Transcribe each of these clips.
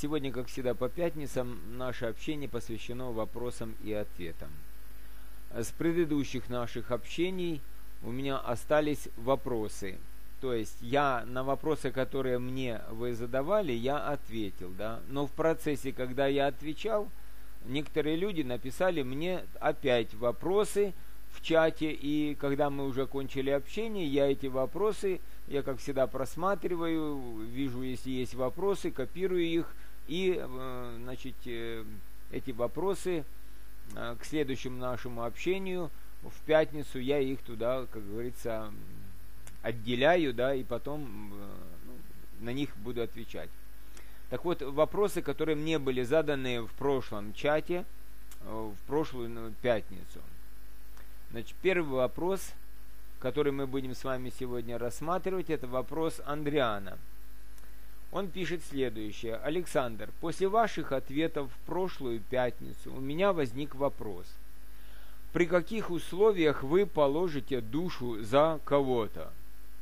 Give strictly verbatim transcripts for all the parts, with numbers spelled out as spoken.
Сегодня, как всегда, по пятницам наше общение посвящено вопросам и ответам. С предыдущих наших общений у меня остались вопросы. То есть я на вопросы, которые мне вы задавали, я ответил, да. Но в процессе, когда я отвечал, некоторые люди написали мне опять вопросы в чате, и когда мы уже кончили общение, я эти вопросы, я как всегда просматриваю, вижу, если есть вопросы, копирую их, и, значит, эти вопросы к следующему нашему общению в пятницу я их туда, как говорится, отделяю, да, и потом ну, на них буду отвечать. Так вот, вопросы, которые мне были заданы в прошлом чате, в прошлую пятницу. Значит, первый вопрос, который мы будем с вами сегодня рассматривать, это вопрос Андриана. Он пишет следующее. Александр, после ваших ответов в прошлую пятницу у меня возник вопрос. При каких условиях вы положите душу за кого-то?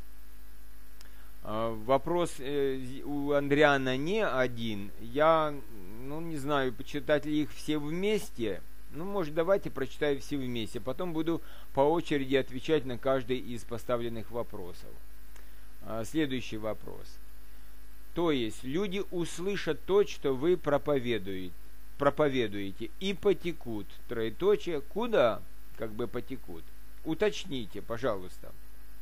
Вопрос у Андриана не один. Я, ну, не знаю, почитать ли их все вместе. Ну, может, давайте прочитаю все вместе. Потом буду по очереди отвечать на каждый из поставленных вопросов. Следующий вопрос. То есть, люди услышат то, что вы проповедуете, проповедуете, и потекут, троеточие, куда, как бы, потекут? Уточните, пожалуйста.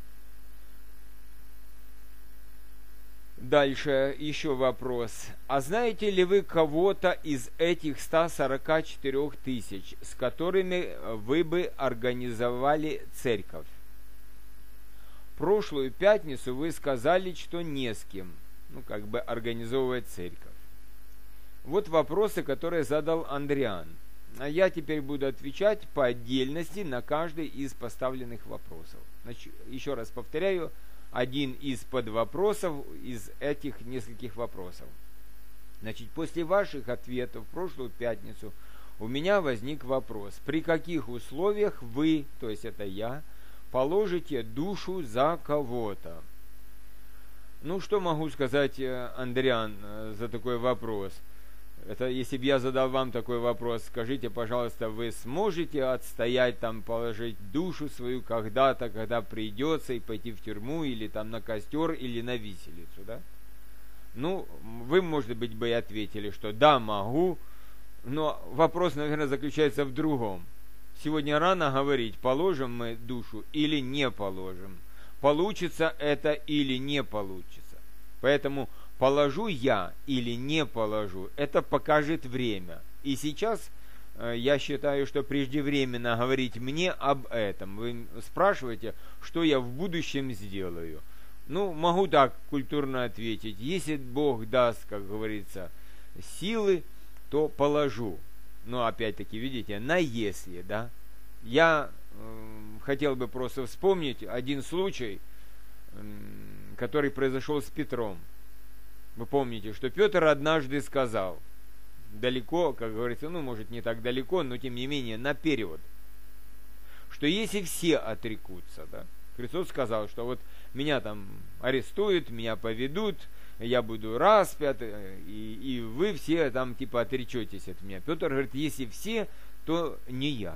Дальше еще вопрос. А знаете ли вы кого-то из этих ста сорока четырёх тысяч, с которыми вы бы организовали церковь? В прошлую пятницу вы сказали, что не с кем, ну, как бы, организовывать церковь. Вот вопросы, которые задал Андриан. А я теперь буду отвечать по отдельности на каждый из поставленных вопросов. Значит, еще раз повторяю, один из подвопросов из этих нескольких вопросов. Значит, после ваших ответов в прошлую пятницу у меня возник вопрос, при каких условиях вы, то есть это я, положите душу за кого-то? Ну, что могу сказать, Андриан, за такой вопрос? Это если бы я задал вам такой вопрос, скажите, пожалуйста, вы сможете отстоять, там, положить душу свою когда-то, когда придется, и пойти в тюрьму, или там на костер, или на виселицу, да? Ну, вы, может быть, бы и ответили, что да, могу, но вопрос, наверное, заключается в другом. Сегодня рано говорить, положим мы душу или не положим. Получится это или не получится. Поэтому положу я или не положу, это покажет время. И сейчас э, я считаю, что преждевременно говорить мне об этом. Вы спрашиваете, что я в будущем сделаю. Ну, могу так культурно ответить. Если Бог даст, как говорится, силы, то положу. Но опять-таки, видите, на если, да. Я э, хотел бы просто вспомнить один случай, э, который произошел с Петром. Вы помните, что Петр однажды сказал, далеко, как говорится, ну, может, не так далеко, но, тем не менее, наперед, что если все отрекутся, да, Христос сказал, что вот меня там арестуют, меня поведут, я буду распят, и, и вы все там типа отречетесь от меня. Петр говорит, если все, то не я.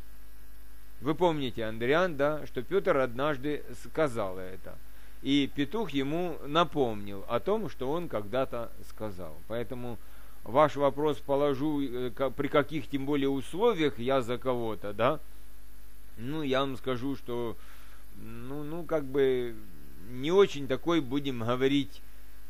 Вы помните, Андриан, да, что Петр однажды сказал это. И петух ему напомнил о том, что он когда-то сказал. Поэтому ваш вопрос положу, при каких тем более условиях я за кого-то, да? Ну, я вам скажу, что, ну, ну, как бы, не очень такой, будем говорить,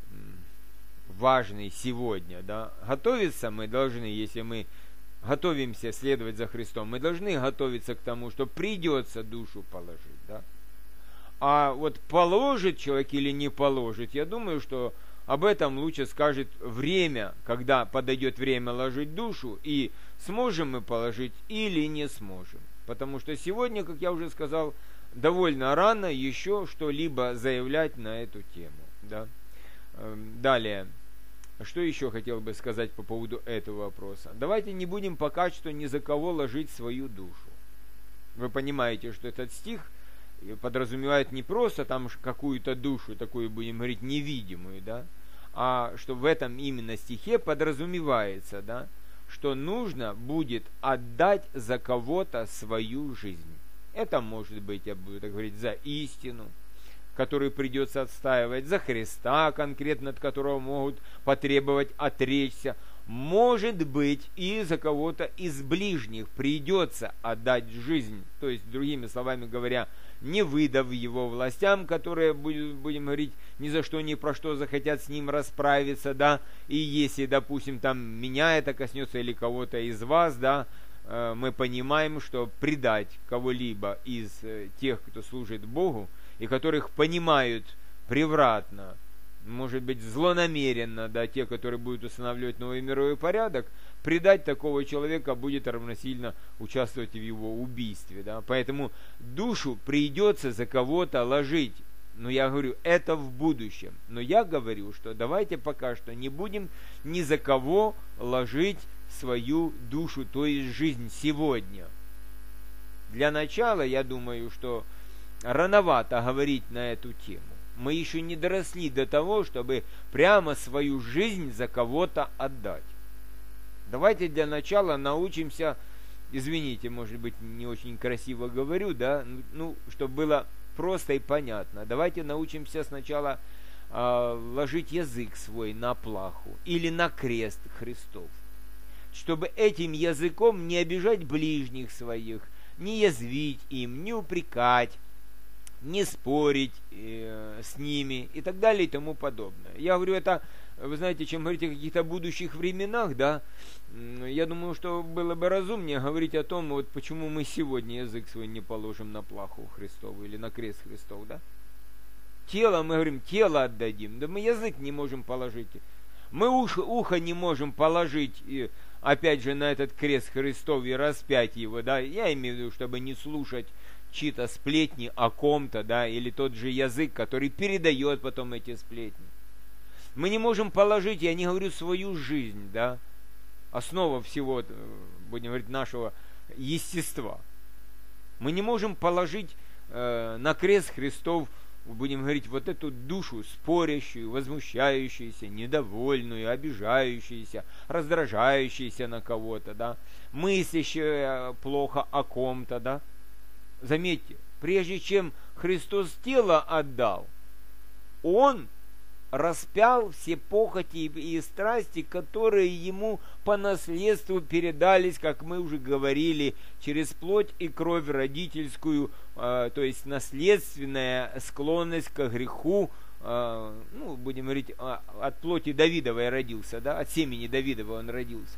важный сегодня, да? Готовиться мы должны, если мы готовимся следовать за Христом, мы должны готовиться к тому, что придется душу положить, да? А вот положит человек или не положит, я думаю, что об этом лучше скажет время, когда подойдет время ложить душу, и сможем мы положить или не сможем. Потому что сегодня, как я уже сказал, довольно рано еще что-либо заявлять на эту тему. Да? Далее, что еще хотел бы сказать по поводу этого вопроса? Давайте не будем пока что ни за кого ложить свою душу. Вы понимаете, что этот стих подразумевает не просто там какую-то душу, такую, будем говорить, невидимую, да, а что в этом именно стихе подразумевается, да, что нужно будет отдать за кого-то свою жизнь. Это может быть, я буду так говорить, за истину, которую придется отстаивать, за Христа конкретно, от которого могут потребовать отречься. Может быть, и за кого-то из ближних придется отдать жизнь. То есть, другими словами говоря, не выдав его властям, которые, будем говорить, ни за что, ни про что захотят с ним расправиться, да, и если, допустим, там меня это коснется или кого-то из вас, да, мы понимаем, что предать кого-либо из тех, кто служит Богу, и которых понимают превратно, может быть, злонамеренно, да, те, которые будут устанавливать новый мировой порядок, предать такого человека будет равносильно участвовать в его убийстве, да. Поэтому душу придется за кого-то ложить. Но я говорю, это в будущем. Но я говорю, что давайте пока что не будем ни за кого ложить свою душу, то есть жизнь сегодня. Для начала, я думаю, что рановато говорить на эту тему. Мы еще не доросли до того, чтобы прямо свою жизнь за кого-то отдать. Давайте для начала научимся, извините, может быть, не очень красиво говорю, да, ну, чтобы было просто и понятно. Давайте научимся сначала э, ложить язык свой на плаху или на крест Христов, чтобы этим языком не обижать ближних своих, не язвить им, не упрекать, не спорить э, с ними и так далее и тому подобное. Я говорю это, вы знаете, чем говорить о каких-то будущих временах, да, я думаю, что было бы разумнее говорить о том, вот почему мы сегодня язык свой не положим на плаху Христову или на крест Христов, да. Тело, мы говорим, тело отдадим, да мы язык не можем положить. Мы ухо, ухо не можем положить, и, опять же, на этот крест Христов и распять его, да, я имею в виду, чтобы не слушать чьи-то сплетни о ком-то, да, или тот же язык, который передает потом эти сплетни. Мы не можем положить, я не говорю, свою жизнь, да, основа всего, будем говорить, нашего естества. Мы не можем положить э, на крест Христов, будем говорить, вот эту душу спорящую, возмущающуюся, недовольную, обижающуюся, раздражающуюся на кого-то, да, мыслящую плохо о ком-то, да. Заметьте, прежде чем Христос тело отдал, Он распял все похоти и страсти, которые Ему по наследству передались, как мы уже говорили, через плоть и кровь родительскую, э, то есть наследственная склонность к греху, э, ну, будем говорить, от плоти Давидовой родился, да, от семени Давидова Он родился.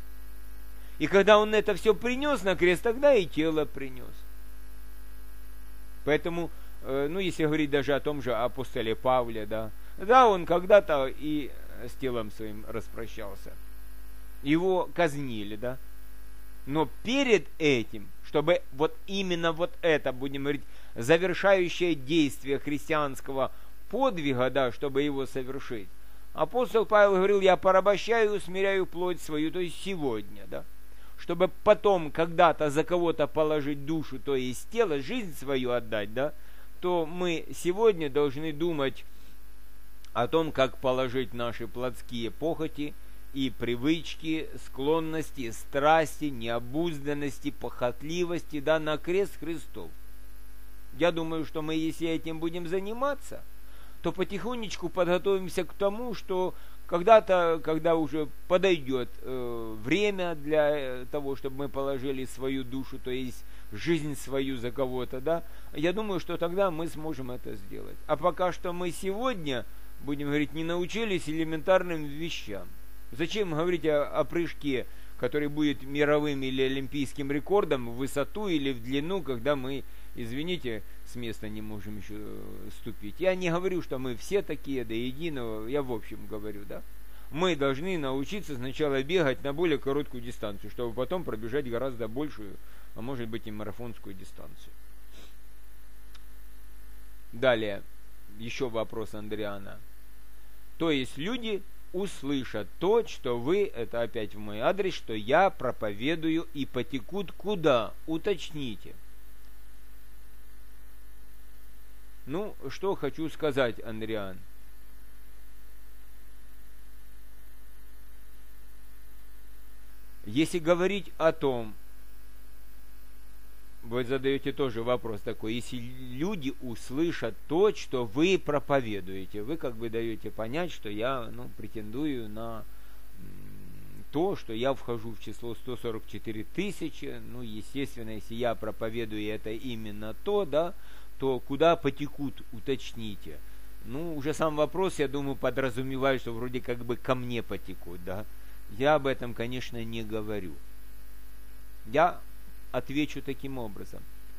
И когда Он это все принес на крест, тогда и тело принес. Поэтому, ну, если говорить даже о том же апостоле Павле, да, да, он когда-то и с телом своим распрощался. Его казнили, да. Но перед этим, чтобы вот именно вот это, будем говорить, завершающее действие христианского подвига, да, чтобы его совершить, апостол Павел говорил, я порабощаю и усмиряю плоть свою, то есть сегодня, да. Чтобы потом когда-то за кого-то положить душу, то есть тело, жизнь свою отдать, да, то мы сегодня должны думать о том, как положить наши плотские похоти и привычки, склонности, страсти, необузданности, похотливости, да, на крест Христов. Я думаю, что мы, если этим будем заниматься, то потихонечку подготовимся к тому, что когда-то, когда уже подойдет э, время для того, чтобы мы положили свою душу, то есть жизнь свою за кого-то, да, я думаю, что тогда мы сможем это сделать. А пока что мы сегодня, будем говорить, не научились элементарным вещам. Зачем говорить о, о прыжке, который будет мировым или олимпийским рекордом в высоту или в длину, когда мы, извините, с места не можем еще ступить. Я не говорю, что мы все такие до единого, я в общем говорю, да. Мы должны научиться сначала бегать на более короткую дистанцию, чтобы потом пробежать гораздо большую, а может быть и марафонскую дистанцию. Далее, еще вопрос Андриана. То есть люди услышат то, что вы, это опять в мой адрес, что я проповедую, и потекут куда? Уточните. Ну, что хочу сказать, Андриан. Если говорить о том, вы задаете тоже вопрос такой, если люди услышат то, что вы проповедуете, вы как бы даете понять, что я ну, претендую на то, что я вхожу в число сто сорок четыре тысячи, ну, естественно, если я проповедую это именно то, да, то куда потекут, уточните. Ну, уже сам вопрос, я думаю, подразумевает, что вроде как бы ко мне потекут, да. Я об этом, конечно, не говорю. Я отвечу таким образом.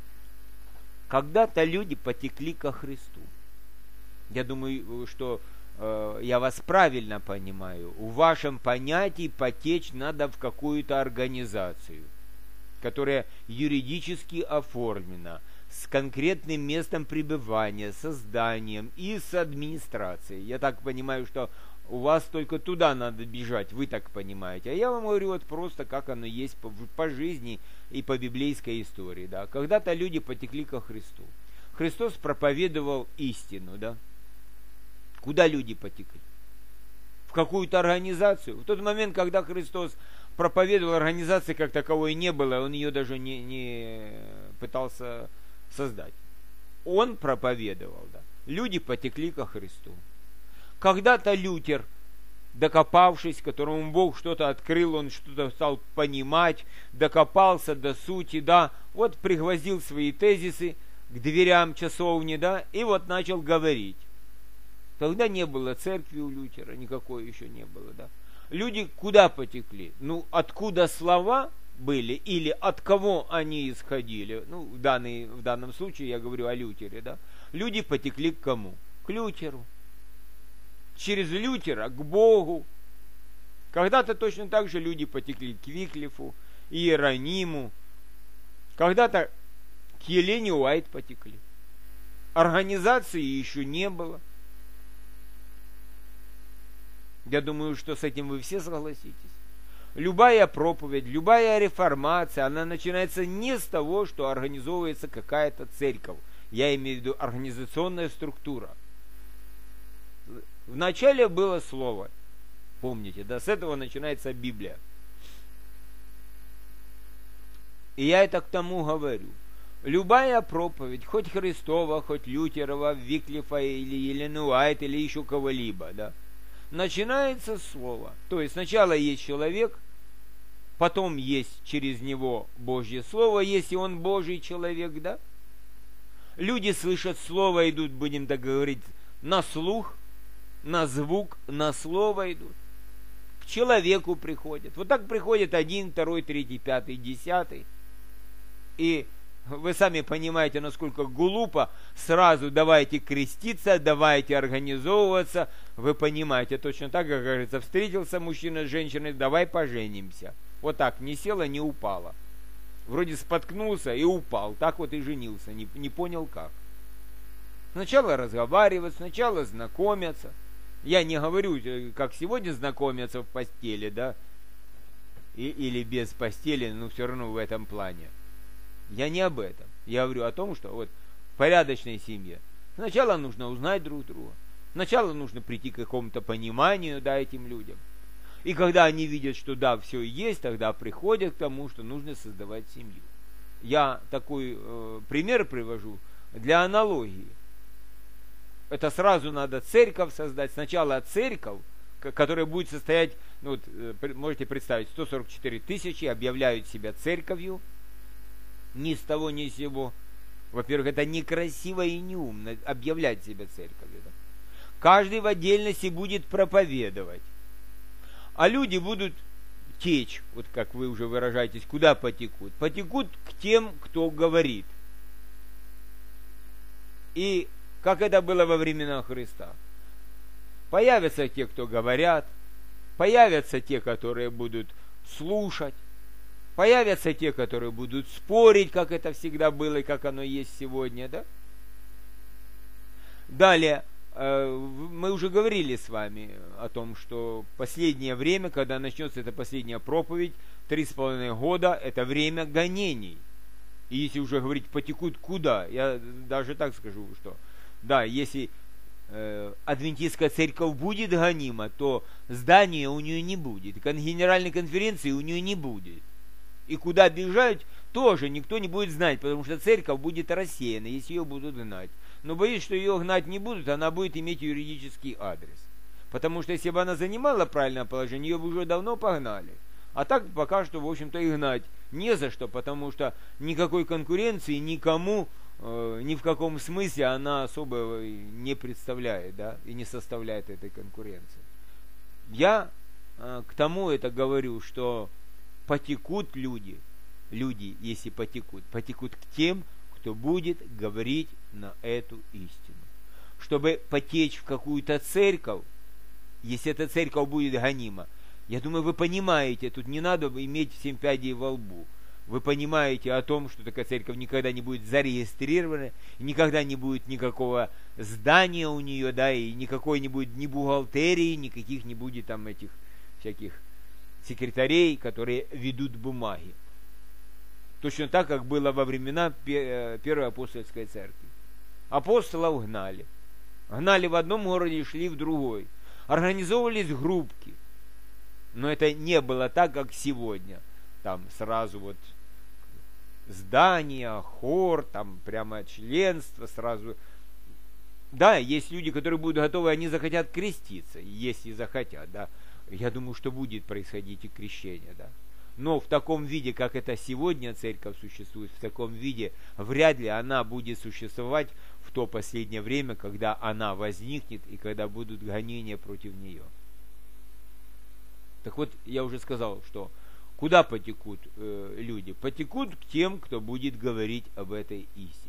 Когда-то люди потекли ко Христу. Я думаю, что э, я вас правильно понимаю. В вашем понятии потечь надо в какую-то организацию, которая юридически оформлена, с конкретным местом пребывания, со зданием и с администрацией. Я так понимаю, что у вас только туда надо бежать, вы так понимаете. А я вам говорю вот просто, как оно есть по, по жизни и по библейской истории. Да. Когда-то люди потекли ко Христу. Христос проповедовал истину. Да. Куда люди потекли? В какую-то организацию. В тот момент, когда Христос проповедовал, организации как таковой не было, он ее даже не, не пытался создать. Он проповедовал. Да. Люди потекли ко Христу. Когда-то Лютер, докопавшись, которому Бог что-то открыл, он что-то стал понимать, докопался до сути, да, вот пригвоздил свои тезисы к дверям часовни, да, и вот начал говорить. Тогда не было церкви у Лютера, никакой еще не было, да. Люди куда потекли? Ну, откуда слова были или от кого они исходили? Ну, в, данный, в данном случае я говорю о Лютере, да. Люди потекли к кому? К Лютеру. Через Лютера к Богу. Когда-то точно так же люди потекли к Виклифу, Иерониму. Когда-то к Елене Уайт потекли. Организации еще не было. Я думаю, что с этим вы все согласитесь. Любая проповедь, любая реформация, она начинается не с того, что организовывается какая-то церковь. Я имею в виду организационная структура. Вначале было слово. Помните, да, с этого начинается Библия. И я это к тому говорю. Любая проповедь, хоть Христова, хоть Лютерова, Виклифа или Елены Уайт, или еще кого-либо, да, начинается с слова. То есть сначала есть человек, потом есть через него Божье Слово, если он Божий человек, да. Люди слышат слово, идут, будем так говорить, на слух, на звук, на слово идут. К человеку приходят. Вот так приходит один, второй, третий, пятый, десятый. И вы сами понимаете, насколько глупо сразу давайте креститься, давайте организовываться. Вы понимаете, точно так, как говорится, встретился мужчина с женщиной, давай поженимся. Вот так, не села, не упала. Вроде споткнулся и упал. Так вот и женился, не, не понял как. Сначала разговаривать, сначала знакомятся. Я не говорю, как сегодня знакомятся в постели, да, и, или без постели, но все равно в этом плане. Я не об этом. Я говорю о том, что вот в порядочной семье сначала нужно узнать друг друга. Сначала нужно прийти к какому-то пониманию, да, этим людям. И когда они видят, что да, все есть, тогда приходят к тому, что нужно создавать семью. Я такой э, пример привожу для аналогии. Это сразу надо церковь создать. Сначала церковь, которая будет состоять, ну вот, можете представить, сто сорок четыре тысячи объявляют себя церковью. Ни с того, ни с сего. Во-первых, это некрасиво и неумно объявлять себя церковью. Да? Каждый в отдельности будет проповедовать. А люди будут течь, вот как вы уже выражаетесь, куда потекут? Потекут к тем, кто говорит. И как это было во времена Христа. Появятся те, кто говорят, появятся те, которые будут слушать, появятся те, которые будут спорить, как это всегда было и как оно есть сегодня, да? Далее, мы уже говорили с вами о том, что последнее время, когда начнется эта последняя проповедь, три с половиной года, это время гонений. И если уже говорить, потекут куда, я даже так скажу, что да, если э, адвентистская церковь будет гонима, то здания у нее не будет, генеральной конференции у нее не будет. И куда бежать, тоже никто не будет знать, потому что церковь будет рассеяна, если ее будут гнать. Но боюсь, что ее гнать не будут, она будет иметь юридический адрес. Потому что если бы она занимала правильное положение, ее бы уже давно погнали. А так пока что, в общем-то, и гнать не за что, потому что никакой конкуренции никому, э, ни в каком смысле она особо не представляет, да, и не составляет этой конкуренции. Я э, к тому это говорю, что потекут люди, люди, если потекут, потекут к тем, кто будет говорить на эту истину. Чтобы потечь в какую-то церковь, если эта церковь будет гонима, я думаю, вы понимаете, тут не надо иметь семь пядей во лбу. Вы понимаете о том, что такая церковь никогда не будет зарегистрирована, никогда не будет никакого здания у нее, да, и никакой не будет ни бухгалтерии, никаких не будет там этих всяких секретарей, которые ведут бумаги. Точно так, как было во времена Первой апостольской церкви. Апостолов гнали. Гнали в одном городе и шли в другой. Организовывались группки. Но это не было так, как сегодня. Там сразу вот здание, хор, там прямо членство, сразу. Да, есть люди, которые будут готовы, они захотят креститься, если захотят, да. Я думаю, что будет происходить и крещение, да. Но в таком виде, как это сегодня церковь существует, в таком виде вряд ли она будет существовать в то последнее время, когда она возникнет и когда будут гонения против нее. Так вот, я уже сказал, что куда потекут э, люди? Потекут к тем, кто будет говорить об этой истине.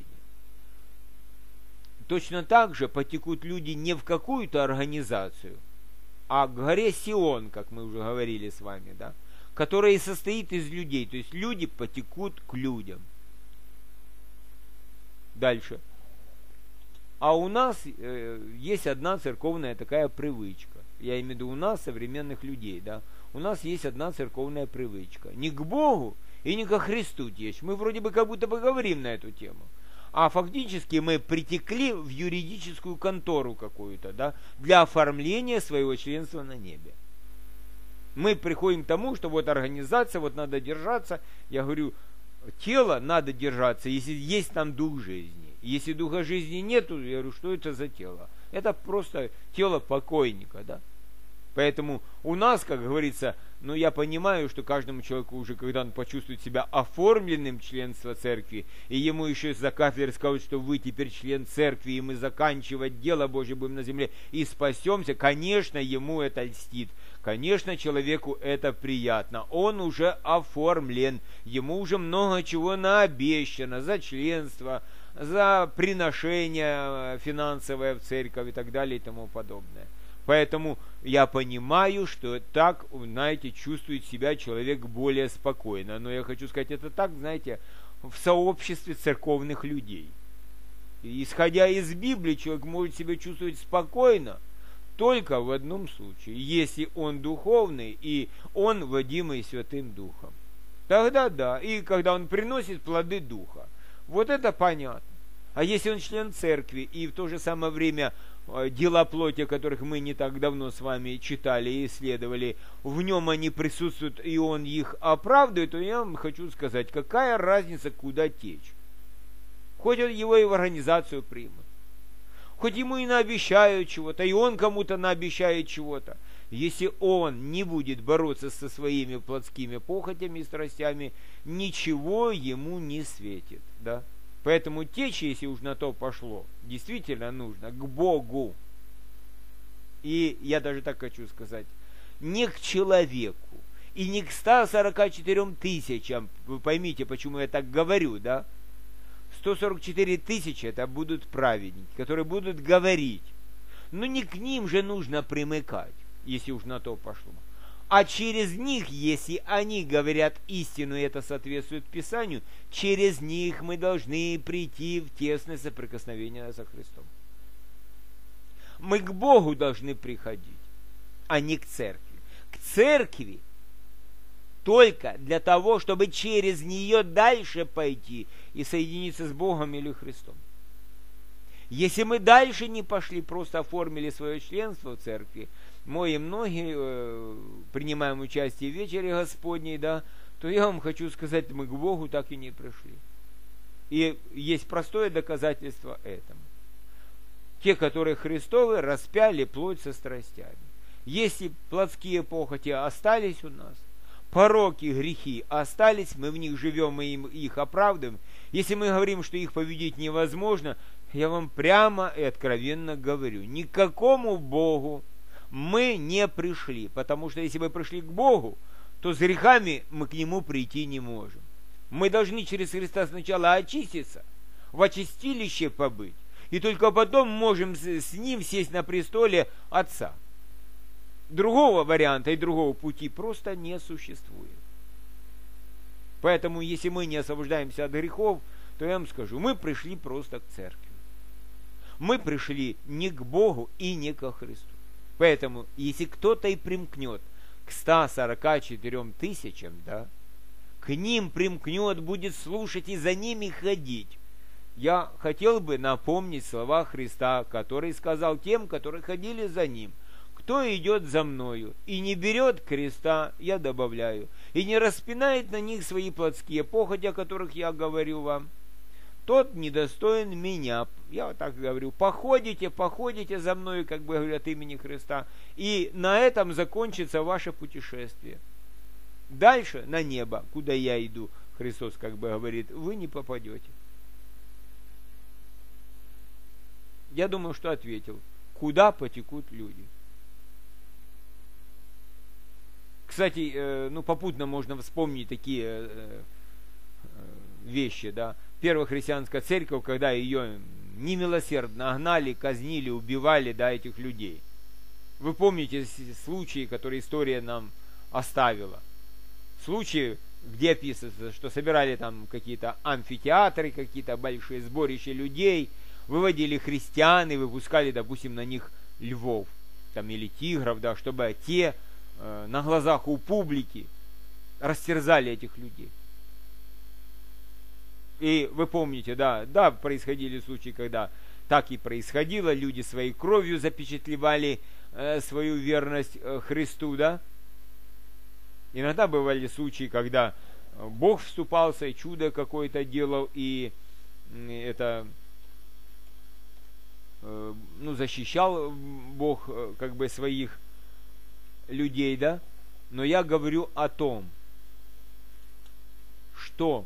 Точно так же потекут люди не в какую-то организацию, а к горе Сион, как мы уже говорили с вами, да, которая и состоит из людей. То есть люди потекут к людям. Дальше. А у нас э, есть одна церковная такая привычка. Я имею в виду у нас, современных людей, да. У нас есть одна церковная привычка. Не к Богу и не ко Христу течь. Мы вроде бы как будто бы говорим на эту тему. А фактически мы притекли в юридическую контору какую-то, да, для оформления своего членства на небе. Мы приходим к тому, что вот организация, вот надо держаться. Я говорю, тело надо держаться, если есть там дух жизни. Если духа жизни нету, я говорю, что это за тело? Это просто тело покойника, да. Поэтому у нас, как говорится, ну я понимаю, что каждому человеку уже, когда он почувствует себя оформленным членством церкви, и ему еще за кафедрой скажут, что вы теперь член церкви, и мы заканчивать дело Божье будем на земле, и спасемся, конечно, ему это льстит. Конечно, человеку это приятно. Он уже оформлен, ему уже много чего наобещано за членство, за приношение финансовое в церковь и так далее и тому подобное. Поэтому я понимаю, что так, знаете, чувствует себя человек более спокойно. Но я хочу сказать, это так, знаете, в сообществе церковных людей. И, исходя из Библии, человек может себя чувствовать спокойно только в одном случае, если он духовный и он водимый Святым Духом. Тогда да, и когда он приносит плоды Духа. Вот это понятно. А если он член церкви и в то же самое время дела плоти, о которых мы не так давно с вами читали и исследовали, в нем они присутствуют, и он их оправдывает, то я вам хочу сказать, какая разница, куда течь. Хоть его и в организацию примут, хоть ему и наобещают чего-то, и он кому-то наобещает чего-то. Если он не будет бороться со своими плотскими похотями и страстями, ничего ему не светит, да. Поэтому течь, если уж на то пошло, действительно нужно к Богу. И я даже так хочу сказать, не к человеку, и не к ста сорока четырем тысячам, вы поймите, почему я так говорю, да? сто сорок четыре тысячи это будут праведники, которые будут говорить. Но не к ним же нужно примыкать, если уж на то пошло. А через них, если они говорят истину, и это соответствует Писанию, через них мы должны прийти в тесное соприкосновение со Христом. Мы к Богу должны приходить, а не к церкви. К церкви только для того, чтобы через нее дальше пойти и соединиться с Богом или Христом. Если мы дальше не пошли, просто оформили свое членство в церкви, мы и многие э, принимаем участие в вечере Господней, да, то я вам хочу сказать, мы к Богу так и не пришли. И есть простое доказательство этому. Те, которые Христовы, распяли плоть со страстями. Если плотские похоти остались у нас, пороки, грехи остались, мы в них живем и их оправдываем. Если мы говорим, что их победить невозможно, я вам прямо и откровенно говорю, ни к какому Богу мы не пришли. Потому что если мы пришли к Богу, то с грехами мы к Нему прийти не можем. Мы должны через Христа сначала очиститься, в очистилище побыть, и только потом можем с Ним сесть на престоле Отца. Другого варианта и другого пути просто не существует. Поэтому, если мы не освобождаемся от грехов, то я вам скажу, мы пришли просто к церкви. Мы пришли не к Богу и не ко Христу. Поэтому, если кто-то и примкнет к ста сорока четырем тысячам, да, к ним примкнет, будет слушать и за ними ходить. Я хотел бы напомнить слова Христа, который сказал тем, которые ходили за Ним: кто идет за мною и не берет креста, я добавляю, и не распинает на них свои плотские похоти, о которых я говорю вам, тот недостоин меня. Я вот так говорю: походите, походите за мною, как бы говорят, от имени Христа, и на этом закончится ваше путешествие. Дальше, на небо, куда я иду, Христос как бы говорит, вы не попадете. Я думаю, что ответил. Куда потекут люди? Кстати, э, ну, попутно можно вспомнить такие э, э, вещи, да. Первая христианская церковь, когда ее немилосердно гнали, казнили, убивали, да, этих людей. Вы помните случаи, которые история нам оставила? Случаи, где описывается, что собирали там какие-то амфитеатры, какие-то большие сборища людей, выводили христиан и выпускали, допустим, на них львов там, или тигров, да, чтобы те э, на глазах у публики растерзали этих людей. И вы помните, да, да, происходили случаи, когда так и происходило, люди своей кровью запечатлевали э, свою верность э, Христу, да. Иногда бывали случаи, когда Бог вступался, и чудо какое-то делал, и это... ну, защищал Бог как бы своих людей, да, но я говорю о том, что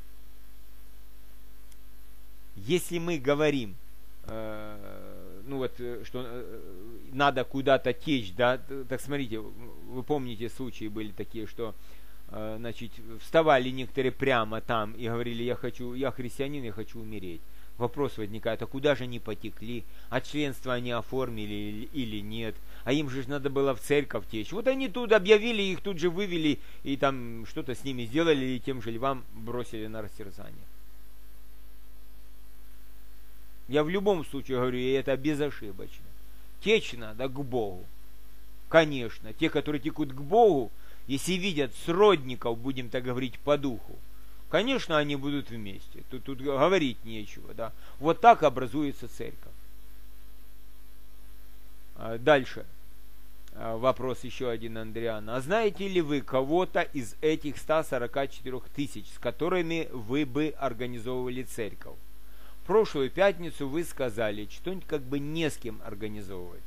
если мы говорим, э, ну вот, что надо куда-то течь, да, так смотрите, вы помните, случаи были такие, что, э, значит, вставали некоторые прямо там и говорили: я хочу, я христианин, я хочу умереть. Вопрос возникает: а куда же они потекли? А членство они оформили или, или нет? А им же надо было в церковь течь. Вот они тут объявили, их тут же вывели, и там что-то с ними сделали, и тем же львам бросили на растерзание. Я в любом случае говорю, и это безошибочно. Течь надо к Богу. Конечно, те, которые текут к Богу, если видят сродников, будем так говорить, по духу, конечно, они будут вместе. Тут, тут говорить нечего, да. Вот так образуется церковь. Дальше. Вопрос еще один, Андриана. А знаете ли вы кого-то из этих ста сорока четырёх тысяч, с которыми вы бы организовывали церковь? В прошлую пятницу вы сказали, что как бы не с кем организовывать.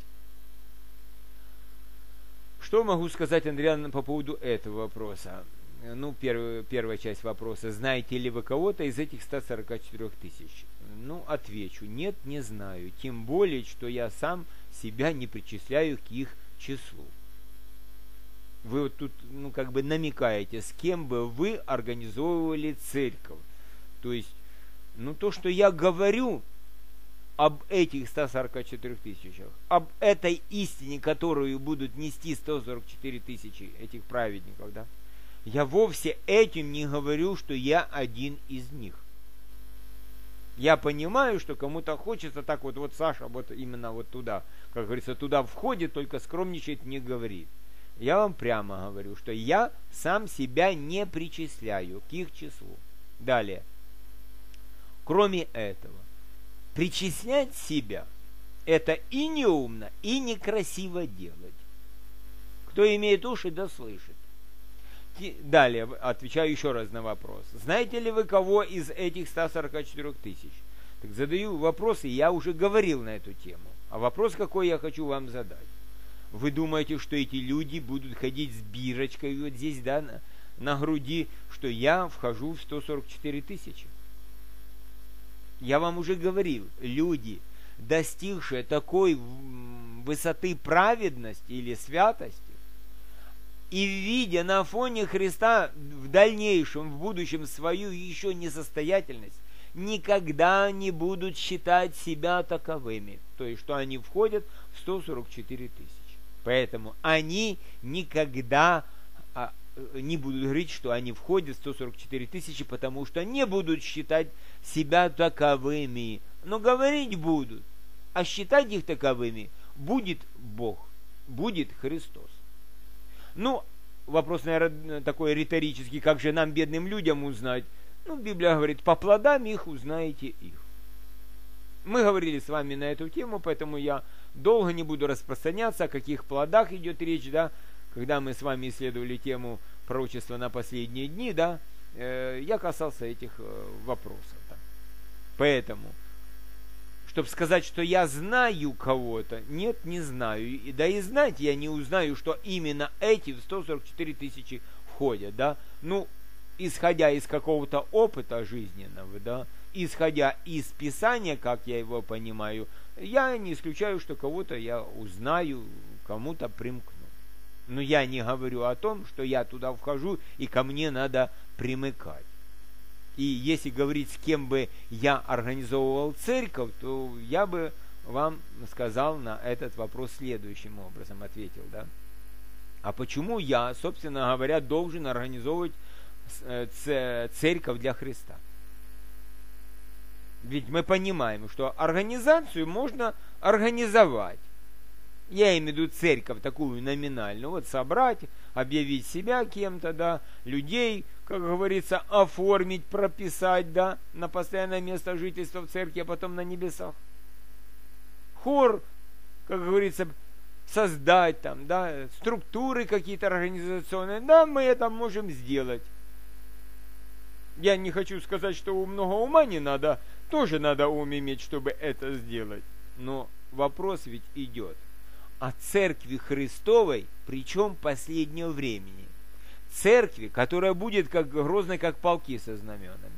Что могу сказать, Андриана, по поводу этого вопроса? Ну, первая, первая часть вопроса. Знаете ли вы кого-то из этих ста сорока четырёх тысяч? Ну, отвечу. Нет, не знаю. Тем более, что я сам себя не причисляю к их числу. Вы вот тут, ну, как бы намекаете, с кем бы вы организовывали церковь. То есть, ну, то, что я говорю об этих ста сорока четырёх тысячах, об этой истине, которую будут нести сто сорок четыре тысячи этих праведников, да, я вовсе этим не говорю, что я один из них. Я понимаю, что кому-то хочется так вот, вот Саша вот именно вот туда, как говорится, туда входит, только скромничает, не говорит. Я вам прямо говорю, что я сам себя не причисляю к их числу. Далее. Кроме этого, причислять себя – это и неумно, и некрасиво делать. Кто имеет уши, да слышит. Далее, отвечаю еще раз на вопрос. Знаете ли вы кого из этих ста сорока четырёх тысяч? Так задаю вопросы, я уже говорил на эту тему. А вопрос, какой я хочу вам задать. Вы думаете, что эти люди будут ходить с бирочкой вот здесь, да, на, на груди, что я вхожу в сто сорок четыре тысячи? Я вам уже говорил, люди, достигшие такой высоты праведности или святости, и видя на фоне Христа в дальнейшем, в будущем свою еще несостоятельность, никогда не будут считать себя таковыми. То есть, что они входят в сто сорок четыре тысячи. Поэтому они никогда а, не будут говорить, что они входят в сто сорок четыре тысячи, потому что не будут считать себя таковыми. Но говорить будут. А считать их таковыми будет Бог, будет Христос. Ну, вопрос, наверное, такой риторический, как же нам, бедным людям, узнать? Ну, Библия говорит, по плодам их узнаете их. Мы говорили с вами на эту тему, поэтому я долго не буду распространяться, о каких плодах идет речь, да, когда мы с вами исследовали тему пророчества на последние дни, да, э, я касался этих э, вопросов. Да. Поэтому, чтобы сказать, что я знаю кого-то, нет, не знаю. И, да и знать я не узнаю, что именно эти в сто сорок четыре тысячи входят, да. Ну, исходя из какого-то опыта жизненного, да, исходя из Писания, как я его понимаю, я не исключаю, что кого-то я узнаю, кому-то примкну. Но я не говорю о том, что я туда вхожу и ко мне надо примыкать. И если говорить, с кем бы я организовывал церковь, то я бы вам сказал на этот вопрос следующим образом, ответил, да. А почему я, собственно говоря, должен организовывать церковь для Христа? Ведь мы понимаем, что организацию можно организовать. Я имею в виду церковь такую номинальную. Вот собрать, объявить себя кем-то, да, людей, как говорится, оформить, прописать, да, на постоянное место жительства в церкви, а потом на небесах. Хор, как говорится, создать там, да, структуры какие-то организационные, да, мы это можем сделать. Я не хочу сказать, что много ума не надо, тоже надо ум иметь, чтобы это сделать. Но вопрос ведь идет о церкви Христовой, причем последнего времени. Церкви, которая будет как грозной, как полки со знаменами.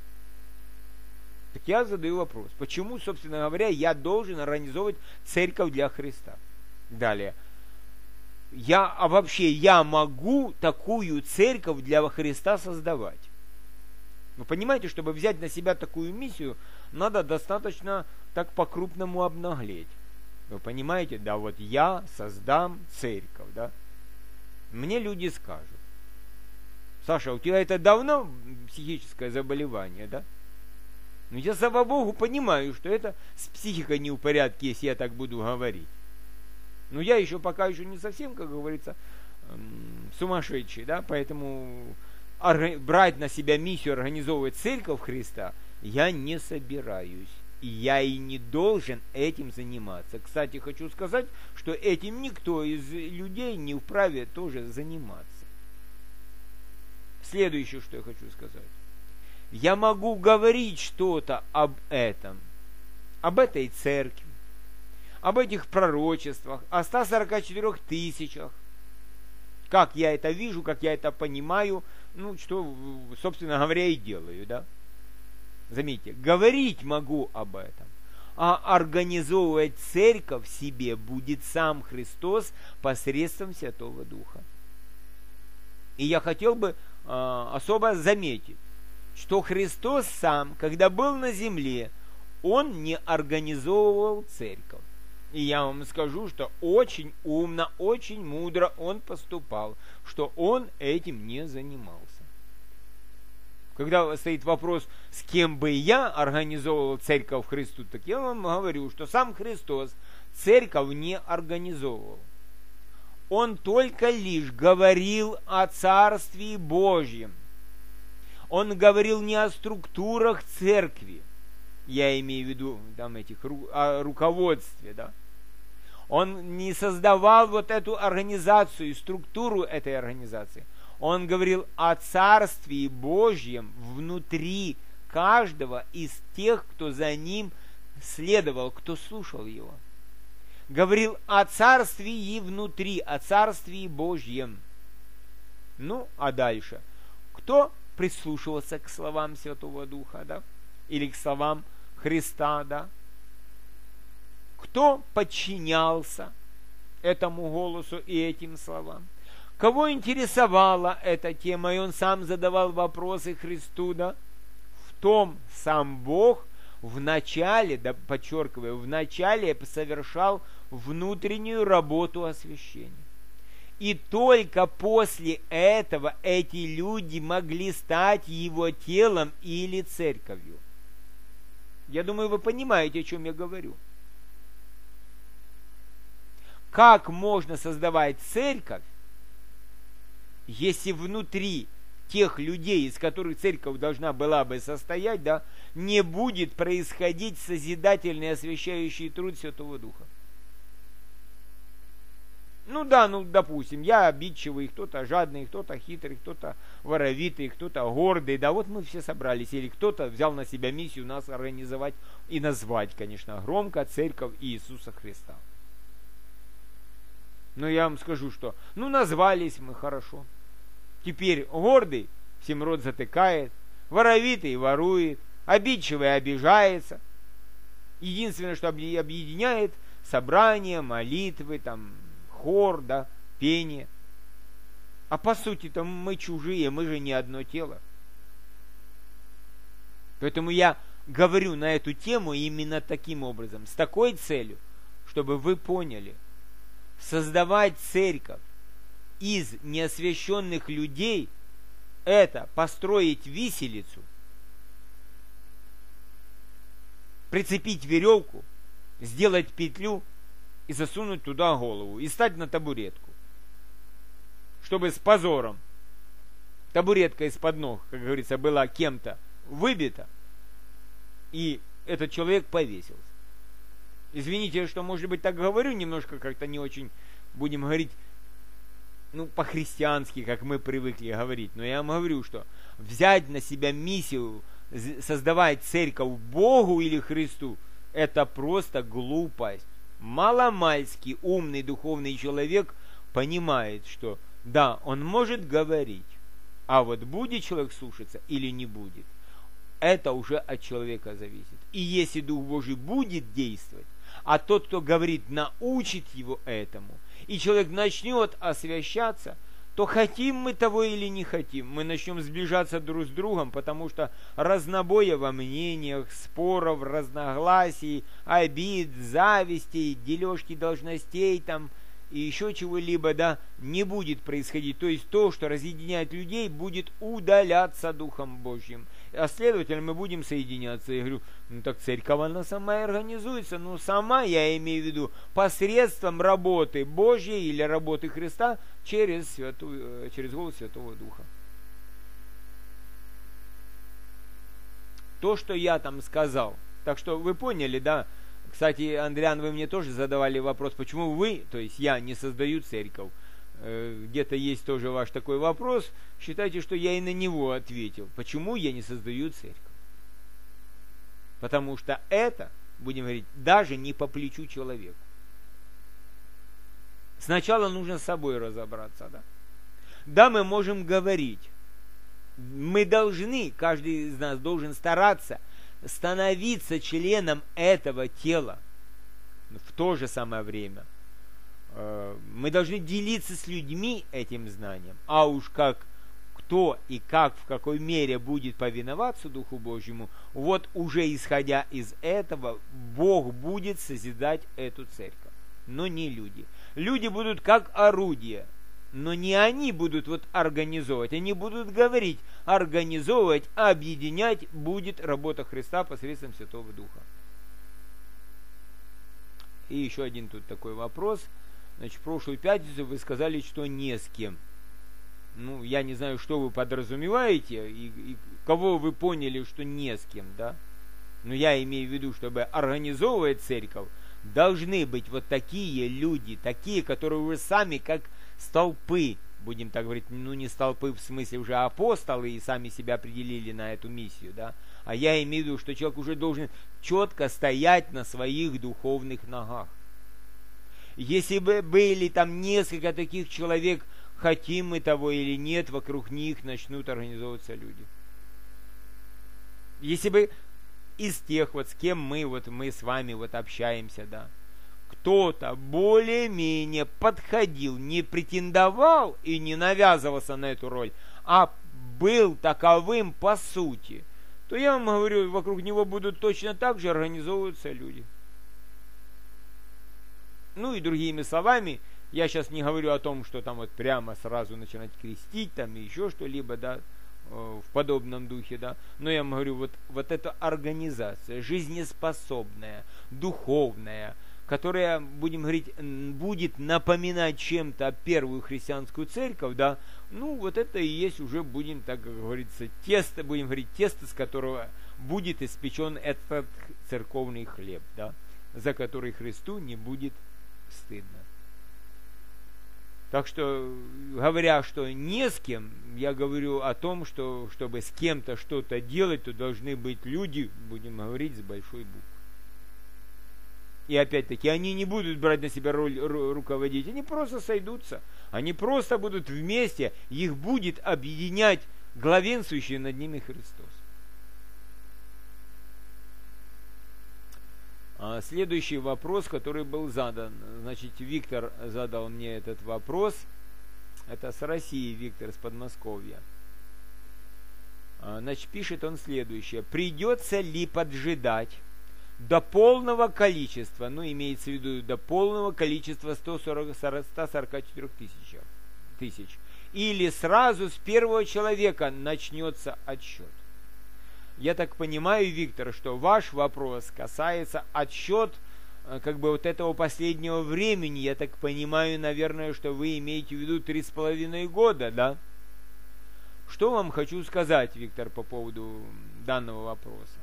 Так я задаю вопрос, почему, собственно говоря, я должен организовывать церковь для Христа? Далее. Я, а вообще, я могу такую церковь для Христа создавать? Вы понимаете, чтобы взять на себя такую миссию, надо достаточно так по-крупному обнаглеть. Вы понимаете, да, вот я создам церковь, да. Мне люди скажут: Саша, у тебя это давно психическое заболевание, да? Ну, я, слава Богу, понимаю, что это с психикой не в порядке, если я так буду говорить. Но я еще пока еще не совсем, как говорится, сумасшедший, да, поэтому брать на себя миссию организовывать церковь Христа я не собираюсь. И я и не должен этим заниматься. Кстати, хочу сказать, что этим никто из людей не вправе тоже заниматься. Следующее, что я хочу сказать. Я могу говорить что-то об этом, об этой церкви, об этих пророчествах, о ста сорока четырёх тысячах. Как я это вижу, как я это понимаю, ну, что, собственно говоря, и делаю, да. Заметьте, говорить могу об этом, а организовывать церковь в себе будет сам Христос посредством Святого Духа. И я хотел бы э, особо заметить, что Христос сам, когда был на земле, Он не организовывал церковь. И я вам скажу, что очень умно, очень мудро Он поступал, что Он этим не занимался. Когда стоит вопрос, с кем бы я организовывал церковь Христу, так я вам говорю, что сам Христос церковь не организовывал. Он только лишь говорил о Царстве Божьем. Он говорил не о структурах церкви. я имею в виду там этих ру, о руководстве, да. Он не создавал вот эту организацию, структуру этой организации. Он говорил о Царстве Божьем внутри каждого из тех, кто за ним следовал, кто слушал его. Говорил о Царстве и внутри, о Царстве Божьем. Ну, а дальше? Кто прислушивался к словам Святого Духа, да? Или к словам Христа, да? Кто подчинялся этому голосу и этим словам? Кого интересовала эта тема, и он сам задавал вопросы Христу, да? В том сам Бог в начале, да, подчеркиваю, в начале совершал внутреннюю работу освящения. И только после этого эти люди могли стать его телом или церковью. Я думаю, вы понимаете, о чем я говорю. Как можно создавать церковь, если внутри тех людей, из которых церковь должна была бы состоять, да, не будет происходить созидательный освящающий труд Святого Духа? Ну да, ну допустим, я обидчивый, кто-то жадный, кто-то хитрый, кто-то воровитый, кто-то гордый, да, вот мы все собрались, или кто-то взял на себя миссию нас организовать и назвать, конечно, громко Церковь Иисуса Христа. Но я вам скажу, что, ну назвались мы хорошо. Теперь гордый всем рот затыкает, воровитый ворует, обидчивый обижается. Единственное, что объединяет собрание, молитвы, там, хор, да, пение. А по сути-то мы чужие, мы же не одно тело. Поэтому я говорю на эту тему именно таким образом, с такой целью, чтобы вы поняли, создавать церковь из неосвященных людей – это построить виселицу, прицепить веревку, сделать петлю и засунуть туда голову, и стать на табуретку, чтобы с позором табуретка из-под ног, как говорится, была кем-то выбита, и этот человек повесился. Извините, что, может быть, так говорю, немножко как-то не очень, будем говорить, ну, по-христиански, как мы привыкли говорить, но я вам говорю, что взять на себя миссию, создавать церковь Богу или Христу, это просто глупость. Маломальски умный духовный человек понимает, что да, он может говорить, а вот будет человек слушаться или не будет, это уже от человека зависит. И если Дух Божий будет действовать, а тот, кто говорит, научит его этому, и человек начнет освящаться, то хотим мы того или не хотим, мы начнем сближаться друг с другом, потому что разнобоя во мнениях, споров, разногласий, обид, завистей, дележки должностей там и еще чего-либо, да, не будет происходить. То есть то, что разъединяет людей, будет удаляться Духом Божьим. А следовательно, мы будем соединяться. Я говорю, ну так церковь, она сама и организуется. Ну сама, я имею в виду, посредством работы Божьей или работы Христа через, святую, через голос Святого Духа. То, что я там сказал. Так что вы поняли, да? Кстати, Андриан, вы мне тоже задавали вопрос, почему вы, то есть я, не создаю церковь. Где-то есть тоже ваш такой вопрос. Считайте, что я и на него ответил. Почему я не создаю церковь? Потому что это, будем говорить, даже не по плечу человеку. Сначала нужно с собой разобраться, да? Да, мы можем говорить. Мы должны, каждый из нас должен стараться становиться членом этого тела в то же самое время. Мы должны делиться с людьми этим знанием, а уж как кто и как, в какой мере будет повиноваться Духу Божьему, вот уже исходя из этого, Бог будет созидать эту церковь, но не люди. Люди будут как орудие, но не они будут вот организовывать, они будут говорить, организовывать, объединять будет работа Христа посредством Святого Духа. И еще один тут такой вопрос. Значит, в прошлую пятницу вы сказали, что не с кем. Ну, я не знаю, что вы подразумеваете, и, и кого вы поняли, что не с кем, да? но я имею в виду, чтобы организовывать церковь, должны быть вот такие люди, такие, которые уже сами как столпы, будем так говорить, ну не столпы в смысле уже апостолы и сами себя определили на эту миссию, да, а я имею в виду, что человек уже должен четко стоять на своих духовных ногах. Если бы были там несколько таких человек, хотим мы того или нет, вокруг них начнут организовываться люди. Если бы из тех, вот с кем мы, вот мы с вами вот общаемся, да, кто-то более-менее подходил, не претендовал и не навязывался на эту роль, а был таковым по сути, то я вам говорю, вокруг него будут точно так же организовываться люди. Ну и другими словами, я сейчас не говорю о том, что там вот прямо сразу начинать крестить, там и еще что-либо, да, в подобном духе, да, но я вам говорю, вот, вот эта организация, жизнеспособная, духовная, которая, будем говорить, будет напоминать чем-то первую христианскую церковь, да, ну вот это и есть уже, будем, так как говорится, тесто, будем говорить, тесто, с которого будет испечен этот церковный хлеб, да, за который Христу не будет стыдно. Так что, говоря, что не с кем, я говорю о том, что чтобы с кем-то что-то делать, то должны быть люди, будем говорить, с большой буквы. И опять-таки, они не будут брать на себя роль ру- руководить, они просто сойдутся. Они просто будут вместе, их будет объединять главенствующий над ними Христос. А следующий вопрос, который был задан. Значит, Виктор задал мне этот вопрос. Это с России Виктор, с Подмосковья. А, значит, пишет он следующее. Придется ли поджидать до полного количества, ну, имеется в виду до полного количества сто сорок четыре тысяч, или сразу с первого человека начнется отсчет? Я так понимаю, Виктор, что ваш вопрос касается отсчет как бы вот этого последнего времени. Я так понимаю, наверное, что вы имеете в виду три с половиной года, да? Что вам хочу сказать, Виктор, по поводу данного вопроса?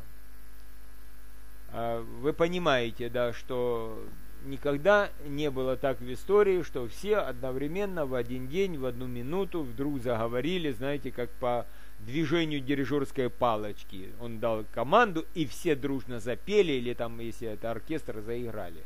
Вы понимаете, да, что никогда не было так в истории, что все одновременно в один день, в одну минуту вдруг заговорили, знаете, как по движению дирижерской палочки. Он дал команду, и все дружно запели, или там, если это оркестр, заиграли.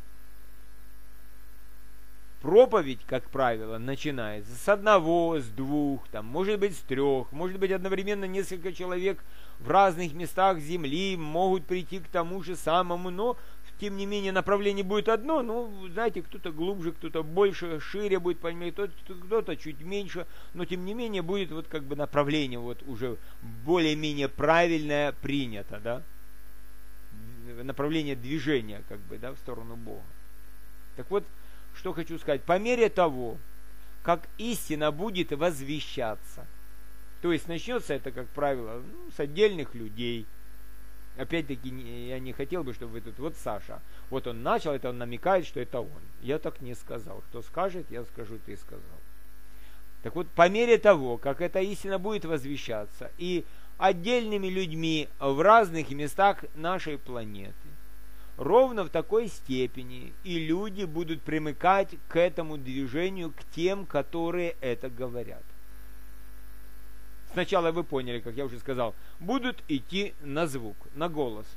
Проповедь, как правило, начинается с одного, с двух, там, может быть, с трех, может быть, одновременно несколько человек в разных местах земли могут прийти к тому же самому, но, тем не менее, направление будет одно, ну, знаете, кто-то глубже, кто-то больше, шире будет понимать, кто-то чуть меньше, но, тем не менее, будет вот как бы направление вот уже более-менее правильное принято, да, направление движения, как бы, да, в сторону Бога. Так вот, что хочу сказать, по мере того, как истина будет возвещаться, то есть начнется это, как правило, ну, с отдельных людей. Опять-таки, я не хотел бы, чтобы вы тут, вот Саша, вот он начал, это он намекает, что это он. Я так не сказал. Кто скажет, я скажу, ты сказал. Так вот, по мере того, как эта истина будет возвещаться, и отдельными людьми в разных местах нашей планеты, ровно в такой степени и люди будут примыкать к этому движению, к тем, которые это говорят. Сначала вы поняли, как я уже сказал, будут идти на звук, на голос.